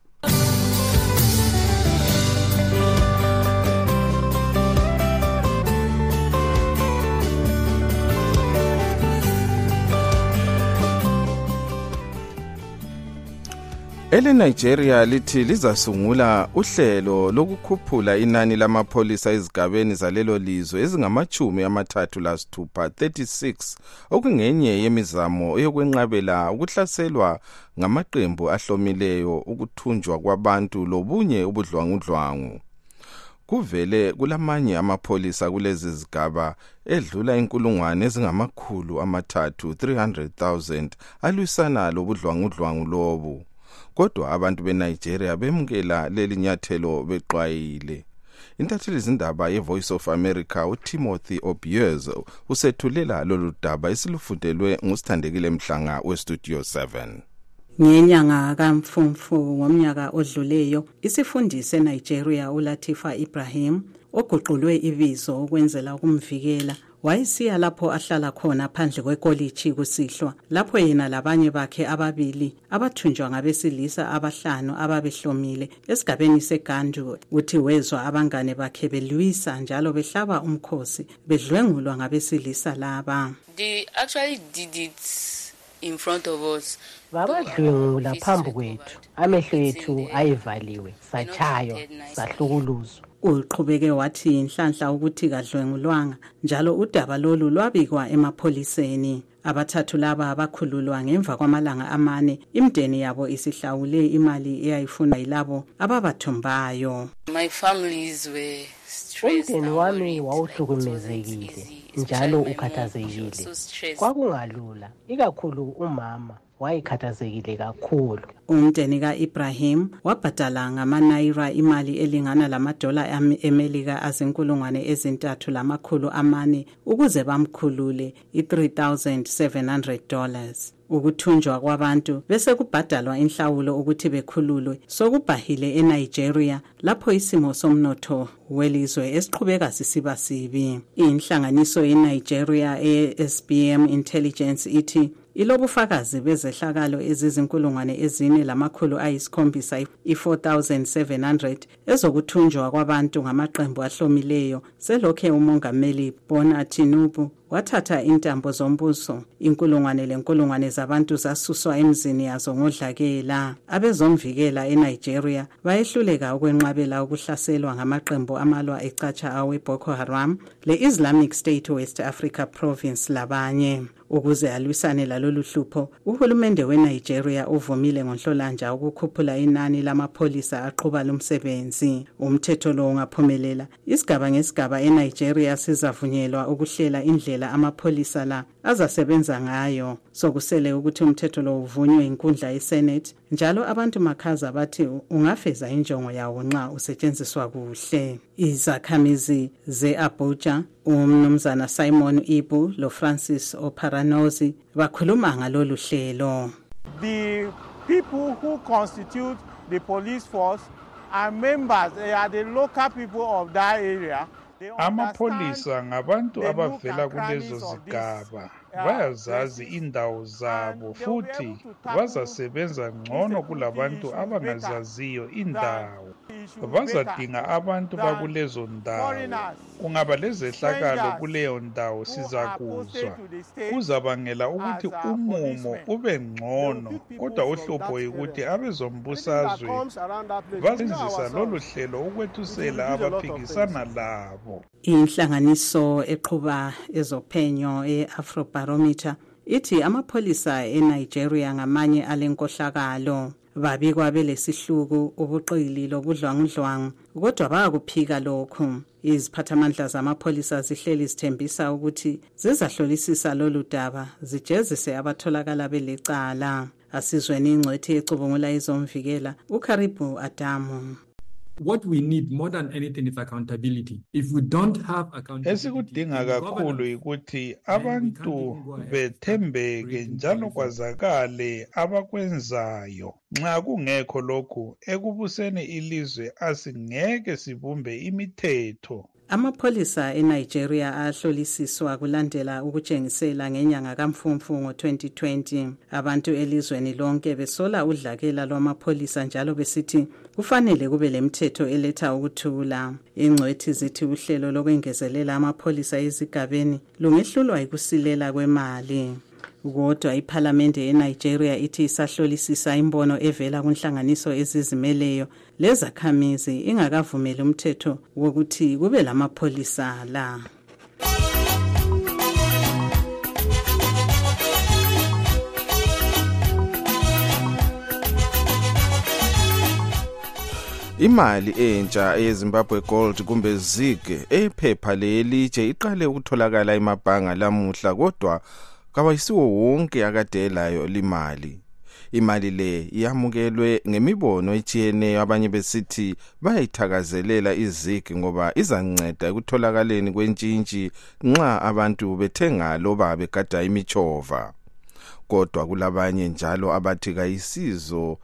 Ele Nigeria lithi lizasungula uhlelo lokukhuphula inani lamapholisa ezigabeni zalelo lizwe ezingamachumi amathathu lasithupha thirty-six okungenye yemizamo yokwenqabela ukuhlaselwa ngamaqembu ahlomileyo, ukuthunjwa kwabantu lobunye ubudlwangudlwangu. Kuvele kulamanye amapholisa kulezi zigaba edlula inkulungwane ezingamakhulu amathathu three hundred thousand alwisana lobudlwangudlwangu lobu. Kodwa abantu beNigeria bemukela leli nyathelo beqwayile. Intatheli zindaba ye-Voice of America uTimothy Obiez usethulela lolu daba esilufundelwe ngusithandekile Mhlanga weStudio seven. Ngenyanga kaMfumfu ngomnyaka odluleyo, isifundisi eNigeria uLatifa Ibrahim oguqulwe ibizo ukwenzela ukumvikela wayesiya lapho ahlala khona phandle kwekoliji kusihlwa, lapho yena labanye bakhe ababili abathunjwa ngabesilisa abahlanu ababehlomile esigabeni seGandu. Uthi wezwa abangane bakhe belwisa njalo behlaba umkhosi bedlwengulwa ngabesilisa laba. They actually did it in front of us. Babadlwengula phambi kwethu, amehlo ethu ayivaliwe, satshaywa, sahlukuluzwa. Uqhubeke wathi inhlanhla ukuthi kadlwengulwanga, njalo udaba lolu lwabikwa emapholiseni. Abathathu laba abakhululwa ngemva kwamalanga amane, imdeni yabo isihlawule imali eyayifuna yilabo ababathumbayo. My families were stressed. Umdeni wami wawuhlukumezekile njalo ukhathazekile. Kwakungalula, ikakhulu umama wayekhathazekile kakhulu. Umdeni kaIbrahim wabhadala ngama-naira imali elingana lamadola eMelika azinkulungwane ezintathu lamakhulu amane ukuze bamkhulule i-three thousand seven hundred dollars. Ukuthunjwa kwabantu bese kubhadalwa inhlawulo ukuthi bekhululwe sokubhahile eNigeria lapho isimo somnotho welizwe esiqhubeka sisiba sibi. Inhlanganiso yeNigeria e-S B M Intelligence ithi ilobufakazi bezehlakalo ezizinkulungwane ezine lamakhulu ayisikhombisa i-four thousand seven hundred ezokuthunjwa kwabantu ngamaqembu ahlomileyo selokhe umongameli Bola Tinubu wathatha intambo zombuso. Inkulungwane lenkulungwane zabantu zasuswa emzini yazo ngodlakela. Abezomvikela eNigeria bayehluleka ukwenqabela ukuhlaselwa ngamaqembu amalwa ecatsha awe Boko Haram, le-Islamic State West Africa Province labanye. Ukuze alwisane lalolu hlupho, uhulumende weNigeria uvumile ngoNhlolanja ukukhuphula inani lamapholisa aqhuba lumsebenzi. Umthetho lo ungaphumelela, isigaba ngesigaba eNigeria sizavunyelwa ukuhlela indlela indlela amapholisa la azasebenza ngayo. Sokusele ukuthi umthetho lo uvunywe inkundla yeSenate, njalo abantu makhaza bathi ungafeza injongo yawo nxa usetshenziswa kuhle. Izakhamizi ze-Abuja, umnumzana Simon Ibu lo Francis Oparanozi bakhuluma ngalolu hlelo. The people who constitute the police force are members, they are the local people of that area. Amapholisa ngabantu abavela kulezo zigaba, bayazazi indawo zabo futhi bazasebenza ngcono kulabantu abangazaziyo indawo. Bazadinga abantu bakulezo ndawo. Ungaba lezehlakalo kuleyo ndawo sizakuzwa. Kuzabangela ukuthi umumo ube ngcono, kodwa uhlupho ukuthi abezombusazwe basebenzisa lolu hlelo ukwethusela abaphikisana labo. Inhlanganiso eqhuba ezophenyo e-Afrobarometer ithi amapholisa eNigeria ngamanye alenkohlakalo. Babikwa belesihluku ubuqili lobudlwangudlwangu, kodwa bayakuphika lokhu. Iziphathamandla zamapholisa zihleli zithembisa ukuthi zizahlolisisa lolu daba zijezise abatholakala belecala. Asizweni ingcwethi ecubungula izomvikela uKharibu Adamu. What we need more than anything is accountability. If we don't have accountability, esikudinga kakhulu ukuthi abantu bethembeke njalo kwazakale abakwenzayo. Nxa kungekho lokhu ekubuseni ilizwe asingeke sibumbe imithetho. Amapholisa eNigeria ahlolisiswa kulandela ukutshengisela ngenyanga kaMfumfu ngo twenty twenty. Abantu elizweni lonke besola udlakela lwamapholisa njalo besithi kufanele kube lemthetho eletha ukuthula. Ingcwethi zithi uhlelo lokwengezelela amapholisa ezigabeni lungehlulwa ikusilela kwemali. Kodwa iPhalamende eNigeria ithi isahlolisisa imbono evela kunhlanganiso ezizimeleyo lezakhamizi ingakavumeli umthetho wokuthi kube lamapholisa la. Imali entsha eZimbabwe Gold kumbe ZIG ephepha lelitshe iqale ukutholakala emabhanga lamuhla, kodwa kabayisiwo wonke akadelayo limali. Imali le iyamukelwe ngemibono etshiyeneyo, abanye besithi bayithakazelela iZIG ngoba izanceda ekutholakaleni kwentshintshi nxa abantu bethenga loba begada imichova. Kodwa kulabanye njalo abathi kayisizo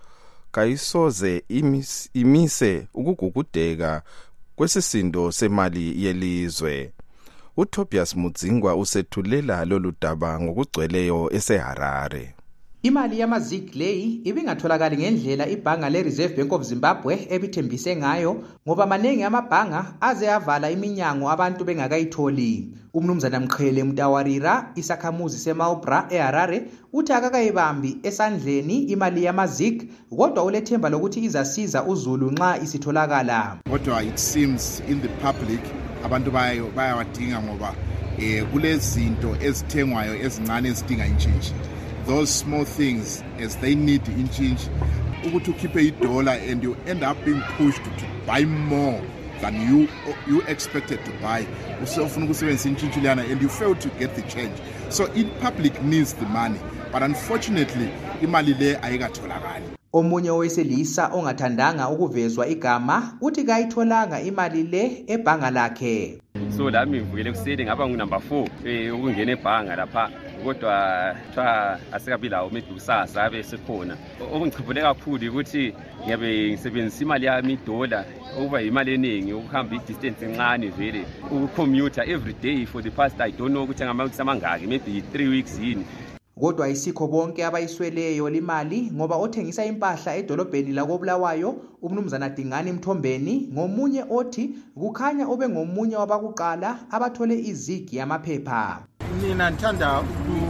kayisoze imis, imise ukugugudeka kwesisindo semali yelizwe. uTobias Mudzingwa usethulela lolu daba ngokugcweleyo eseHarare. Imali yamaZIG leyi ibingatholakali ngendlela ibhanga le-Reserve Bank of Zimbabwe ebithembise ngayo ngoba maningi amabhanga aze avala iminyango abantu bengakayitholi. Umnumzana Mqhele Mtawarira, isakhamuzi seMaubra eHarare, uthi akakayibambi esandleni imali yamaZIG, kodwa ulethemba lokuthi izasiza uZulu nxa isitholakala. Kodwa it seems in the public abantu bayo bayawadinga ngoba eh kulezinto ezithengwayo ezincane ezidinga intshintshi. Those small things as they need intshintshi ukuthi ukhiphe idollar and you end up being pushed to buy more than you you expected to buy. Usofuna ukusebenzisa intshintshi lana and you fail to get the change. So in public needs the money, but unfortunately imali le ayikatholakali. Omunye oweselisa ongathandanga ukuvezwa igama uthi kayitholanga imali le ebhanga lakhe. So lami ngivukele kuseni ngaba ngunumber four eh ukungena ebhanga lapha, kodwa tha asikabilawo medusasa abe sekhona. Okungichibule kakhulu ukuthi ngiyabe ngisebenzisa imali yami dollar over imali eningi ukuhamba i-distance encane vele ukucommute every day for the past I don't know ukuthi ngamawiki amangaki, maybe three weeks yini. Kodwa isikho bonke abayisweleyo limali ngoba othengisa impahla edolobheni lakoBulawayo umnumzana Dingani Mthombeni ngomunye othi kukhanya obe ngomunye wabakuqala abathole iZIG yamaphepha. Mina ngithanda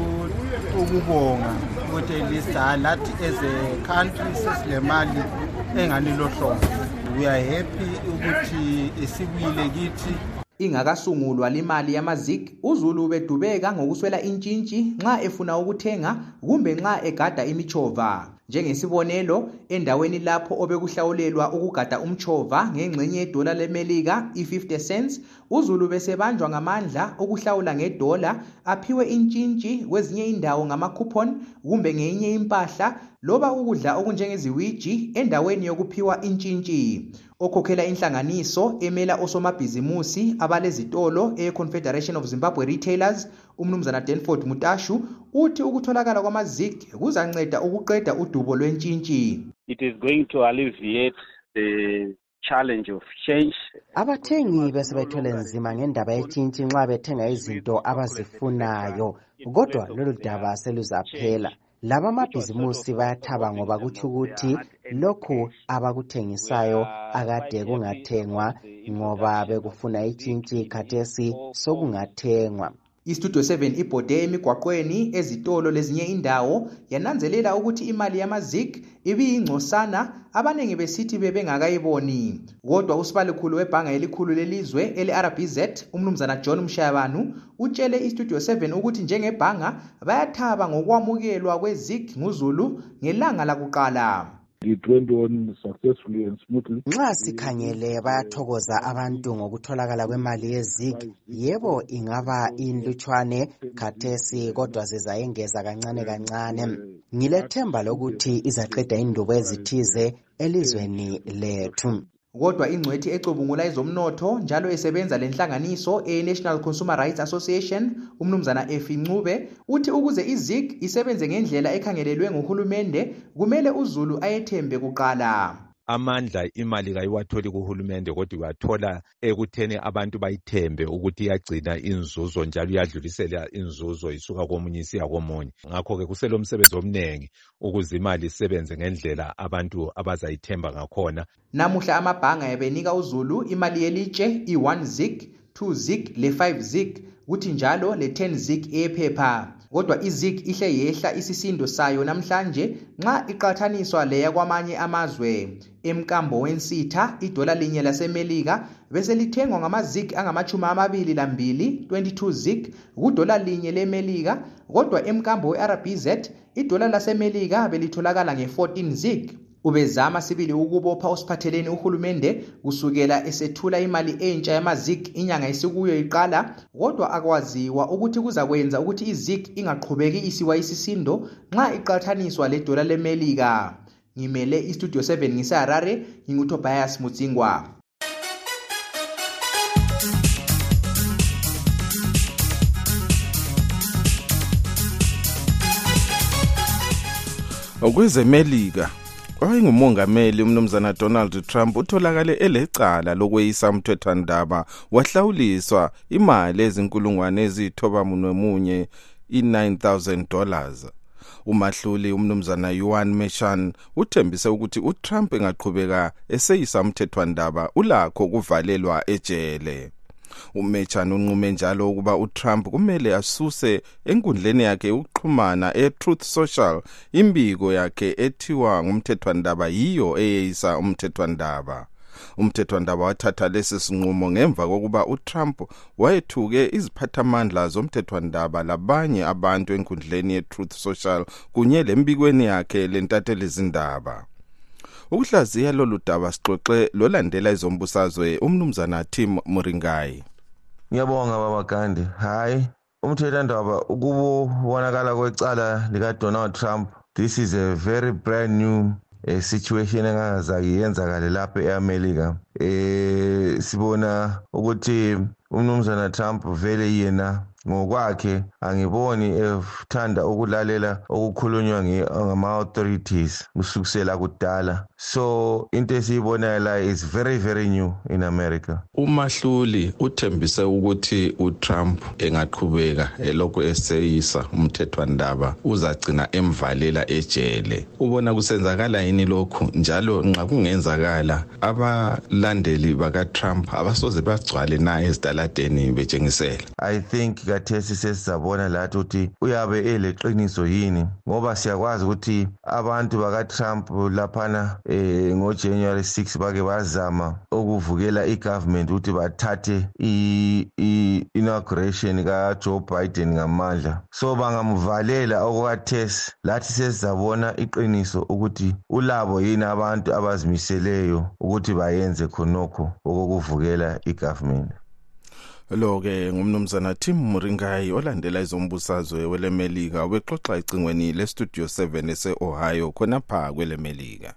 ukubonga ukuthi lista lathi as a country sesilemali enganilo hlobo. We are happy ukuthi isibuyile kithi. Ingakasungulwa limali yamaZIG, uZulu bedubeka ngokuswela intshintshi nxa efuna ukuthenga kumbe nxa egada imichova. Njengesibonelo, endaweni lapho obekuhlawulelwa ukugada umchova ngengxenye yedola leMelika i-fifty cents, uZulu besebanjwa ngamandla ukuhlawula ngedola aphiwe intshintshi kwezinye indawo ngama-coupon kumbe ngenye impahla loba ukudla okunjengeziwiji endaweni yokuphiwa intshintshi. Okhokhela inhlanganiso emela osomabhizimusi abalezitolo e-Confederation of Zimbabwe Retailers, umnumzana Danford Mutashu, uthi ukutholakala kwama-Zik kuzanceda ukuqeda udubo lwentshintshi. It is going to alleviate the challenge of change. Abathengi besebethwele nzima ngendaba yetshintshi nxa bethenga izinto abazifunayo, kodwa lolu daba seluzaphela. Laba amabhizimusi bayathaba ngoba kutsho ukuthi lokhu abakuthengisayo akade kungathengwa ngoba bekufuna itshintshi khathesi sokungathengwa. Istudio seven ibhode emigwaqweni ezitolo lezinye indawo yananzelela ukuthi imali yama-Zik ibiyingcosana, abanengi besithi bebengakayiboni. Kodwa usibalikhulu webhanga elikhulu lelizwe ele-R B Z umnumzana John Mshayabanu utshele istudio seven ukuthi njengebhanga bayathaba ngokwamukelwa kwe-Zik nguZulu ngelanga lakuqala. It went on successfully and smoothly. Nxa sikhangele bayathokoza abantu ngokutholakala kwemali yeZig. Yebo ingaba inlutshwane khathesi kodwa zizayengeza kancane kancane. Ngilethemba lokuthi izaqeda indubo ezithize elizweni lethu. Kodwa ingcwethi ecubungula ezomnotho njalo esebenza lenhlanganiso e-National Consumer Rights Association umnumzana Efi Ncube uthi ukuze iZig isebenze ngendlela ekhangelelwe nguhulumende kumele uZulu ayethembe kuqala. Amandla imali kayiwatholi kuhulumende kodwa iwathola ekutheni abantu bayithembe ukuthi iyagcina inzuzo njalo iyadlulisela inzuzo isuka komunye isiya komunye. Ngakho-ke kuselomsebenzi omningi ukuze imali isebenze ngendlela abantu abazayithemba ngakhona. Namuhla amabhanga yabenika uZulu imali yelitshe i-one Zik, two Zik le-five Zik kuthi njalo le-ten Zik ephepha. Kodwa iZig ihle yehla isisindo sayo namhlanje nxa iqathaniswa leya kwamanye amazwe. Emkambo wensitha idola linye laseMelika bese lithengwa ngama-Zig angamachumi amabili lambili, twenty-two Zig kudola linye leMelika, kodwa emkambo we-R B Z idola laseMelika belitholakala nge-fourteen Zig. Ubezama sibili ukubopha osiphatheleni uhulumende kusukela esethula imali entsha yama-Zig inyanga isikuyo iqala, kodwa akwaziwa ukuthi kuzakwenza ukuthi iZig ingaqhubeki isiwa isisindo nxa iqathaniswa ledola leMelika. Ngimele iStudio seven ngiseHarare, nginguTobias Mutsingwa. Okwezemelika owayengumongameli umnumzana Donald Trump utholakale elecala lokweyisa umthethwandaba wahlawuliswa imali ezinkulungwane ezithoba munye i-nine thousand dollars. Umahluli umnumzana Yuan Meshan uthembise ukuthi uTrump engaqhubeka eseyisa umthethwandaba ulakho kuvalelwa ejele. Umechan unqume njalo ukuba uTrump kumele asuse enkundleni yakhe ukuxhumana eTruth Social imbiko yakhe ethiwa ngumthethwandaba yiyo eyeyisa umthethwandaba. Umthethwandaba wathatha lesi sinqumo ngemva kokuba uTrump wayethuke iziphathamandla zomthethwandaba labanye abantu enkundleni yeTruth Social kunye lembikweni yakhe lentatheli izindaba. Ukuhlaziya lolu daba sixoxe lolandela izombusazwe umnumzana Tim Muringai. Ngiyabonga baba Gandhi. Hayi, umthethwandaba ukubonakala kwecala lika Donald Trump. This is a very brand new a situation engazakuyenzakala lapha eAmerica. Eh sibona ukuthi umnumzana Trump vele yena ngokwakhe angiboni ethanda ukulalela okukhulunywa ngama-authorities kusukela kudala. So into esiyibona la is very very new in America. Umahluli uthembise ukuthi uTrump engaqhubeka elokhu eseyisa umthethwandaba uzagcina emvalela ejele. Ubona kusenzakala yini lokhu njalo nxa kungenzakala abalandeli baka Trump abasoze bagcwale na ezitaladeni betshengisela? I think kathesi sesizabona lathi ukuthi uyabe eleqiniso yini, ngoba siyakwazi ukuthi abantu baka-Trump laphana eh, ngo-January sixth bake bazama ukuvukela i-government ukuthi bathathe i-inauguration ka-Joe Biden ngamandla. So bangamvalela okwathesi, lathi sesizabona iqiniso ukuthi ulabo yini abantu abazimiseleyo ukuthi bayenze khonokho okuvukela i-government. Lo-ke ngumnumzana Tim Muringai olandela izombusazwe welemelika wexoxa icingweni le-Studio seven ese-Ohio khonapha kwelemelika.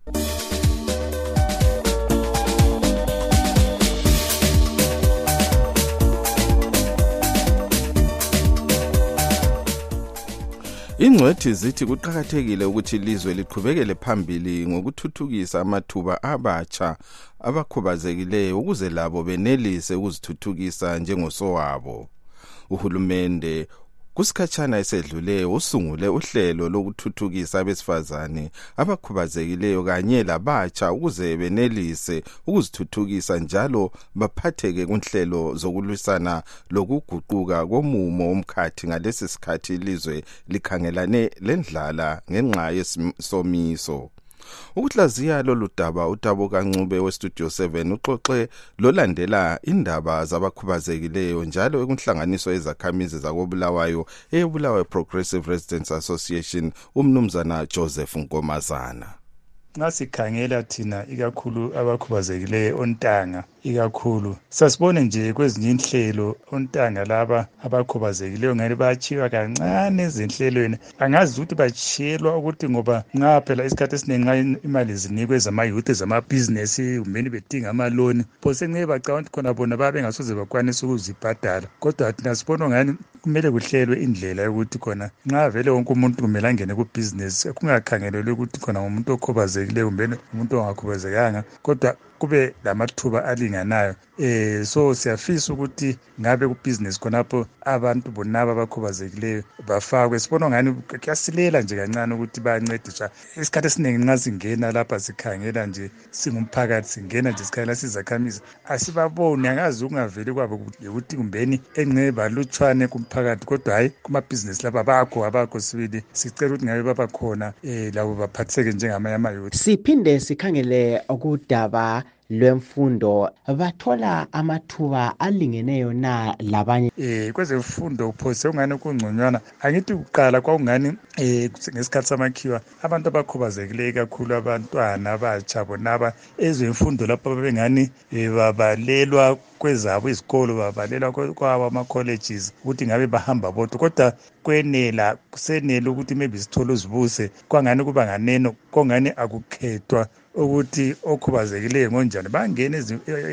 Ingcwethi zithi kuqhakathekile ukuthi ilizwe liqhubekele phambili ngokuthuthukisa amathuba abatsha abakhubazekileyo ukuze labo benelise ukuzithuthukisa njengosowabo. Uhulumende kusikhatshana esedluleyo usungule uhlelo lokuthuthukisa abesifazane abakhubazekileyo kanye labatsha ukuze benelise ukuzithuthukisa njalo baphatheke kunhlelo zokulwisana lokuguquka komumo womkhathi ngalesi sikhathi ilizwe likhangelane lendlala ngenxa yesomiso. Ukuhlaziya lolu daba uTabo Kancube we-Studio seven uxoxe lolandela indaba zabakhubazekileyo njalo ekunhlanganiso ezakhamizi zakobulawayo eyebulawayo Progressive Residents Association umnumzana Joseph Nkomazana. Ngasikhangela thina ikakhulu abakhubazekileyo ontanga ikakhulu sasibone nje kwezinye inhlelo ontanga laba abakhubazekileyo ngani bayachiwa kancane ezinhlelweni, angazi ukuthi bachiyelwa ukuthi ngoba nxa phela isikhathi esiningi nxa imali zinikwe zama-youth zamabhizinesi kumele bedinga amaloni phose ngeke bacabanga ukuthi khona bona babe ngasoze bakwanisa ukuzibhadala, kodwa thina sibona ngani kumele kuhlelwe indlela yokuthi khona nxa vele wonke umuntu kumele angene kubhizinesi kungakhangelelwe ukuthi khona umuntu okhubazekileyo kumbe umuntu ongakhubazekanga, kodwa kube lamathuba alinganayo. Eh so siyafisa ukuthi ngabe kubhizinesi khonapho abantu bonaba abakhubazekileyo bafakwe. Sibona ngani kuyasilela nje kancane ukuthi bayancediswa. Isikhathi esiningi nxa singena lapha sikhangela nje singumphakathi singena nje sikhangela sizakhamizi asibaboni, angazi ukungaveli kwabo ukuthi kumbeni engcebe balutshwane kumphakathi, kodwa hayi kumabhizinesi lapha bakho abakho sibili sicela ukuthi ngabe babakhona eh labo baphatheke njengamanye amayouth. Siphinde sikhangele ukudaba lwemfundo, bathola amathuba alingeneyo na labanye? Eh kwezemfundo uphose ungani kungconywana, angithi uqala kwakungani eh ngesikhathi samakhiwa abantu abakhubazekileyo kakhulu abantwana abatsha bonaba ezemfundo lapho bengani babalelwa kwezabo izikolo, babalelwa kwabo ama-colleges ukuthi ngabe bahamba bodwa, kodwa kwenela kusenela ukuthi maybe sithole uzibuse kwangani kuba nganeno kongani akukhethwa ukuthi okhubazekileyo ngonjani bangene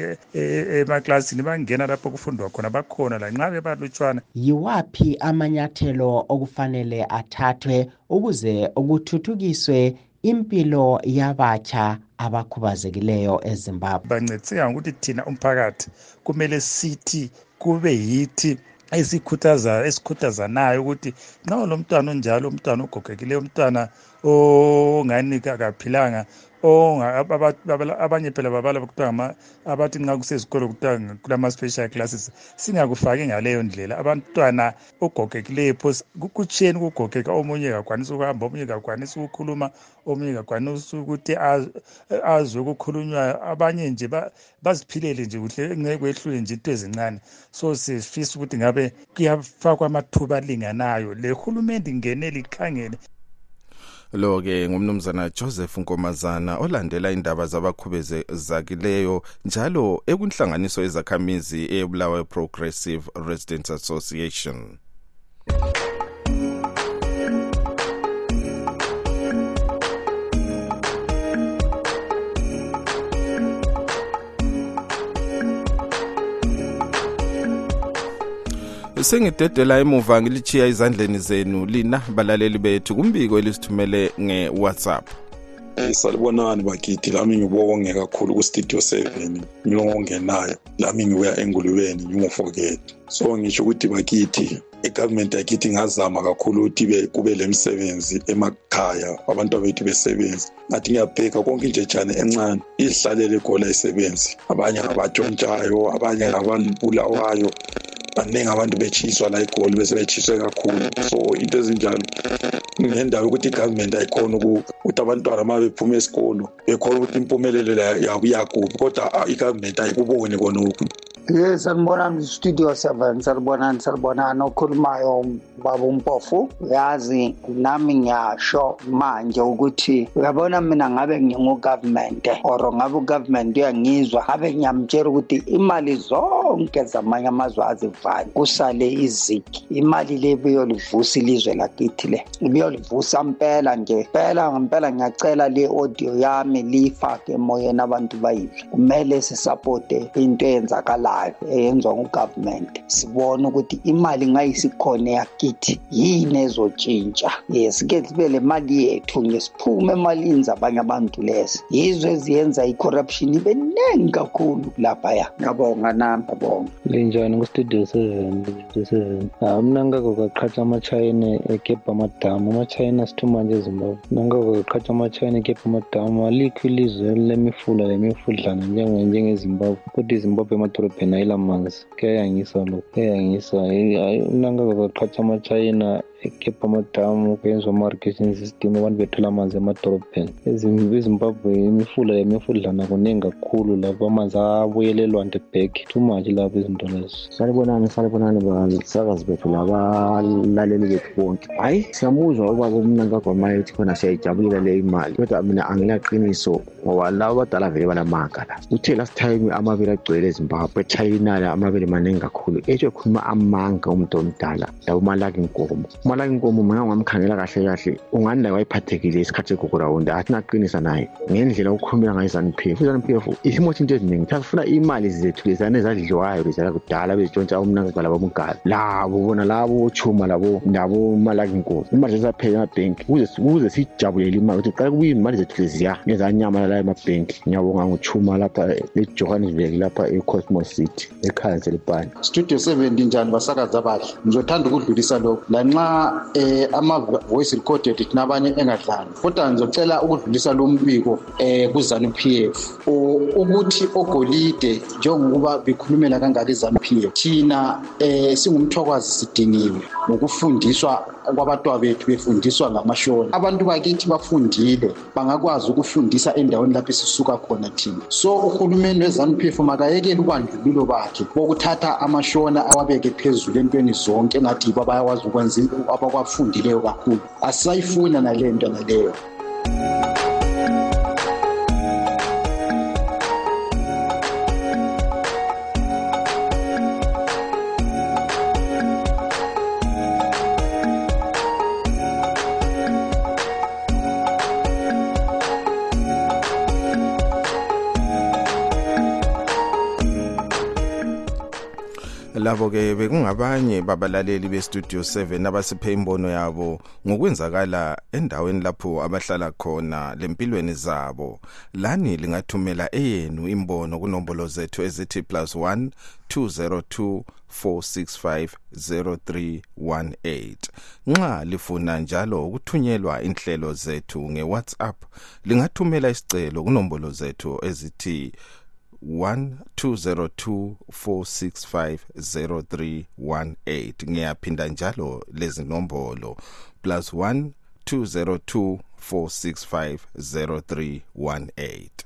emaklasini bangena lapho kufundwa khona bakhona la nxa bebalutshwana. Yiwaphi amanyathelo okufanele athathwe ukuze ukuthuthukiswe impilo yabatsha abakhubazekileyo eZimbabwe? Bancediseka ukuthi thina umphakathi kumele sithi kube yithi esikhuthaza esikhuthazanayo ukuthi nxa lo mntwana onjalo, umntwana ogogekileyo, umntwana ongani kaphilanga oh abanye phela babala kuthiwa abathi nxa kusezikolo kuthiwa kulama-special classes, singakufaki ngaleyo ndlela. Abantwana ogogekileyo phose kutshiyeni ukugogeka, omunye kakwanisa ukuhamba, omunye kakwanisa ukukhuluma, omunye kakwanisa ukuthi azwe ukukhulunywayo, abanye nje baziphilele nje kuhle ngeke kwehlule nje into ezincane. So sifisa ukuthi ngabe kuyafakwa amathuba alinganayo, le hulumende ingenele ikhangele. Lo-ke ngumnumzana Joseph Nkomazana olandela indaba zabakhubazekileyo njalo ekunhlanganiso ezakhamizi eyebulawayo Progressive Residents Association. Sengidedela emuva ngilichiya izandleni zenu lina balaleli bethu kumbiko elisithumele nge-WhatsApp. Salibonani bakithi, lami ngibonge kakhulu ku Studio seven ngiyongenayo, lami ngibuya engulubeni ngingofoketi. So ngisho ukuthi bakithi igovernment yakithi ngazama kakhulu ukuthi kube lemsebenzi emakhaya abantu bethu besebenzi. Ngathi ngiyabheka konke nje jane encane ihlalele gola isebenzi, abanye abatshontshayo, abanye ababulawayo, baningi abantu bechiswa la eGoli bese bechiswe kakhulu. So into ezinjalo ngendawo ukuthi igovernment ayikhona ukuthi abantwana uma bephuma esikolo bekhona ukuthi impumelelo yabo iyakuphi, kodwa igovernment ayikuboni konokho. Yes, sanibonani studio seven, sanibonani sanibonani okhulumayo baba uMpofu. Yazi nami ngiyasho manje ukuthi uyabona mina ngabe ngingu-government or ngabe u-government uyangizwa, ngabe ngiyamtshela ukuthi imali zonke zamanye amazwe azivali kusale izigi. Imali le beyolivusa ilizwe lakithi le, ibiyolivusa mpela nje mpela ngempela. Ngiyacela le audio yami lifake emoyeni abantu bayizwe. Kumele sisupporte into eyenzakalayo eyenzwa ngugovernment, sibone ukuthi imali ngayisikhona yakithi yini ezotshintsha. Yes, ke sibe le mali yethu ngesiphume emalini zabanye abantu lezi, yizo eziyenza i-corruption ibe nengi kakhulu lapha ya. Ngiyabonga nami, ngiyabonga. Linjani ku-studio seven? seven mna ngako kaqhatsha amachayina eKepa Madamu. Amachayina sithuma nje eZimbabwe. Mna ngako kaqhatsha amachayina eKepa Madamu. Alikho ilizwe lemifula lemifudlana njengeZimbabwe, kodwa iZimbabwe emadolobheni ayila manzi. Kuyayangisa lokho, kuyayangisa. Mna ngako kaqhatsha amachayina eKepa Madamu kuyenzwa ama-irrigation system, abantu bethola amanzi emadolobheni. eZimbabwe imifula lemifudlana kuningi kakhulu lapho, amanzi abuyelelwa nje back. Too much lapho izinto lezo. Salibonani, salibonani basakazi bethu labalaleli bethu bonke. Hayi, siyamuzwa ubaba umnankagwa mayithi khona siyayijabulela le imali, kodwa mina angilaqiniso ngoba labo badala vele banamanga la. Uthe last time amabele agcwele eZimbabwe, eChina la amabele maningi kakhulu. Ethi ekhuluma amanga umuntu omdala labo malaki inkomo. Malaki inkomo mina ngamkhangela kahle kahle ungani la wayiphathekile isikhathi eGogorawundi, athi naqinisa naye ngendlela ukukhulumela ngayo iZANU-P F. iZANU-P F isimothi into eziningi, thafuna imali zethu lezana ezadliwayo lezala kudala bezitshontsha umnankagwa labo umgala labo bona labo ochuma labo nabo malaki inkomo. Imali zesaphela emabhenki ukuze ukuze sijabulele imali ukuthi qala kubuye imali zethu leziya ngezanyama la emabhenki. Ngiyabonga ngochuma lapha eJohannesburg lapha eCosmos City ekhaya selibhani. Studio seven njani basakazi abahle, ngizothanda ukudlulisa lokho lanxa eh ama voice recorded nabanye engadlali, kodwa ngizocela ukudlulisa lo mbiko eh kuZANU-P F ukuthi ogolide njengoba bekhulumela kangaka iZANU-P F, thina eh singumthwakazi sidingiwe ngokufundiswa kwabantwana bethu, befundiswa ngamashona. Abantu bakithi bafundile, bangakwazi ukufundisa endaweni lapho sisuka khona thina. So uhulumeni weZANU-P F makayekele ubandlululo bakhe bokuthatha amashona awabeke phezulu entweni zonke engathi bayakwazi ukwenza abakwafundileyo kakhulu. Asayifuna nalento naleyo. Labo ke bekungabanye babalaleli beStudio seven abasiphe imbono yabo ngokwenzakala endaweni lapho abahlala khona lempilweni zabo. Lani lingathumela eyenu imbono kunombolo zethu ezithi plus one two zero two four six five zero three one eight. Nxa lifuna njalo ukuthunyelwa inhlelo zethu ngeWhatsApp, lingathumela isicelo kunombolo zethu ezithi one two zero two four six five zero three one eight. Ngiyaphinda njalo lezi nombolo plus one two zero two four six five zero three one eight.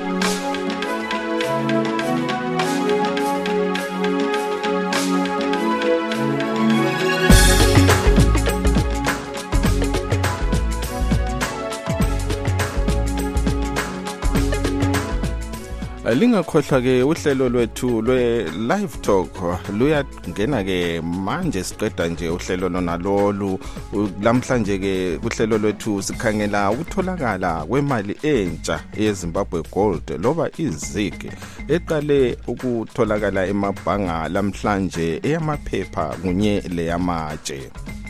Lingakhohlwa ke uhlelo lwethu lwe live talk luyangena ke manje, siqeda nje uhlelo lona lolu. Lamhlanje ke uhlelo lwethu sikhangela ukutholakala kwemali entsha yeZimbabwe Gold loba izig eqale ukutholakala emabhanga lamhlanje eyamaphepha kunye leyamatshe.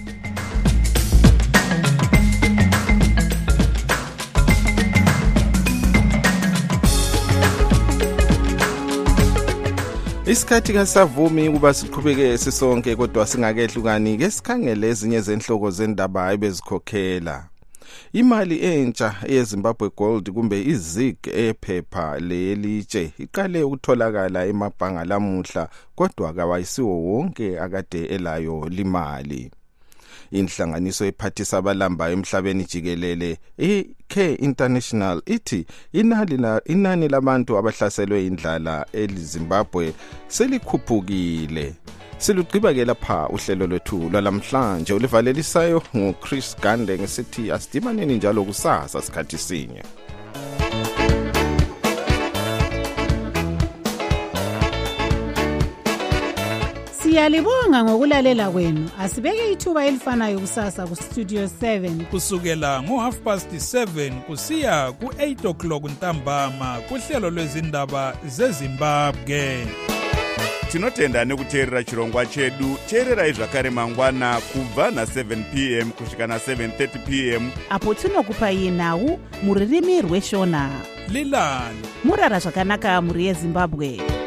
Isikhathi kasavumi kuba siqhubeke sisonke, kodwa singakehlukani ke sikhangele ezinye zenhloko zendaba ebezikhokhela. Imali entsha yeZimbabwe Gold kumbe iZig ephepha lelitshe iqale ukutholakala emabhanga lamuhla kodwa kawayisiwo wonke akade elayo limali. Inhlanganiso ephathisa abalamba emhlabeni jikelele i-Care International ithi inani la inani labantu abahlaselwe indlala eZimbabwe selikhuphukile. Silugqiba ke lapha uhlelo lwethu lwalamhlanje ulivalelisayo nguChris Gande ngesithi asidibaneni njalo kusasa sikhathi sinye. Siyalibonga ngokulalela kwenu. Asibeke ithuba elifanayo kusasa ku Studio seven kusukela ngo half past seven kusiya ku eight o'clock ntambama kuhlelo lwezindaba zeZimbabwe. Tinotenda nekuteerera chirongwa chedu. Teererai zvakare mangwana kubva na seven p m kusvika na seven thirty p m apo tinokupai nhau muririmi rweshona. Lilani murara zvakanaka muri yeZimbabwe.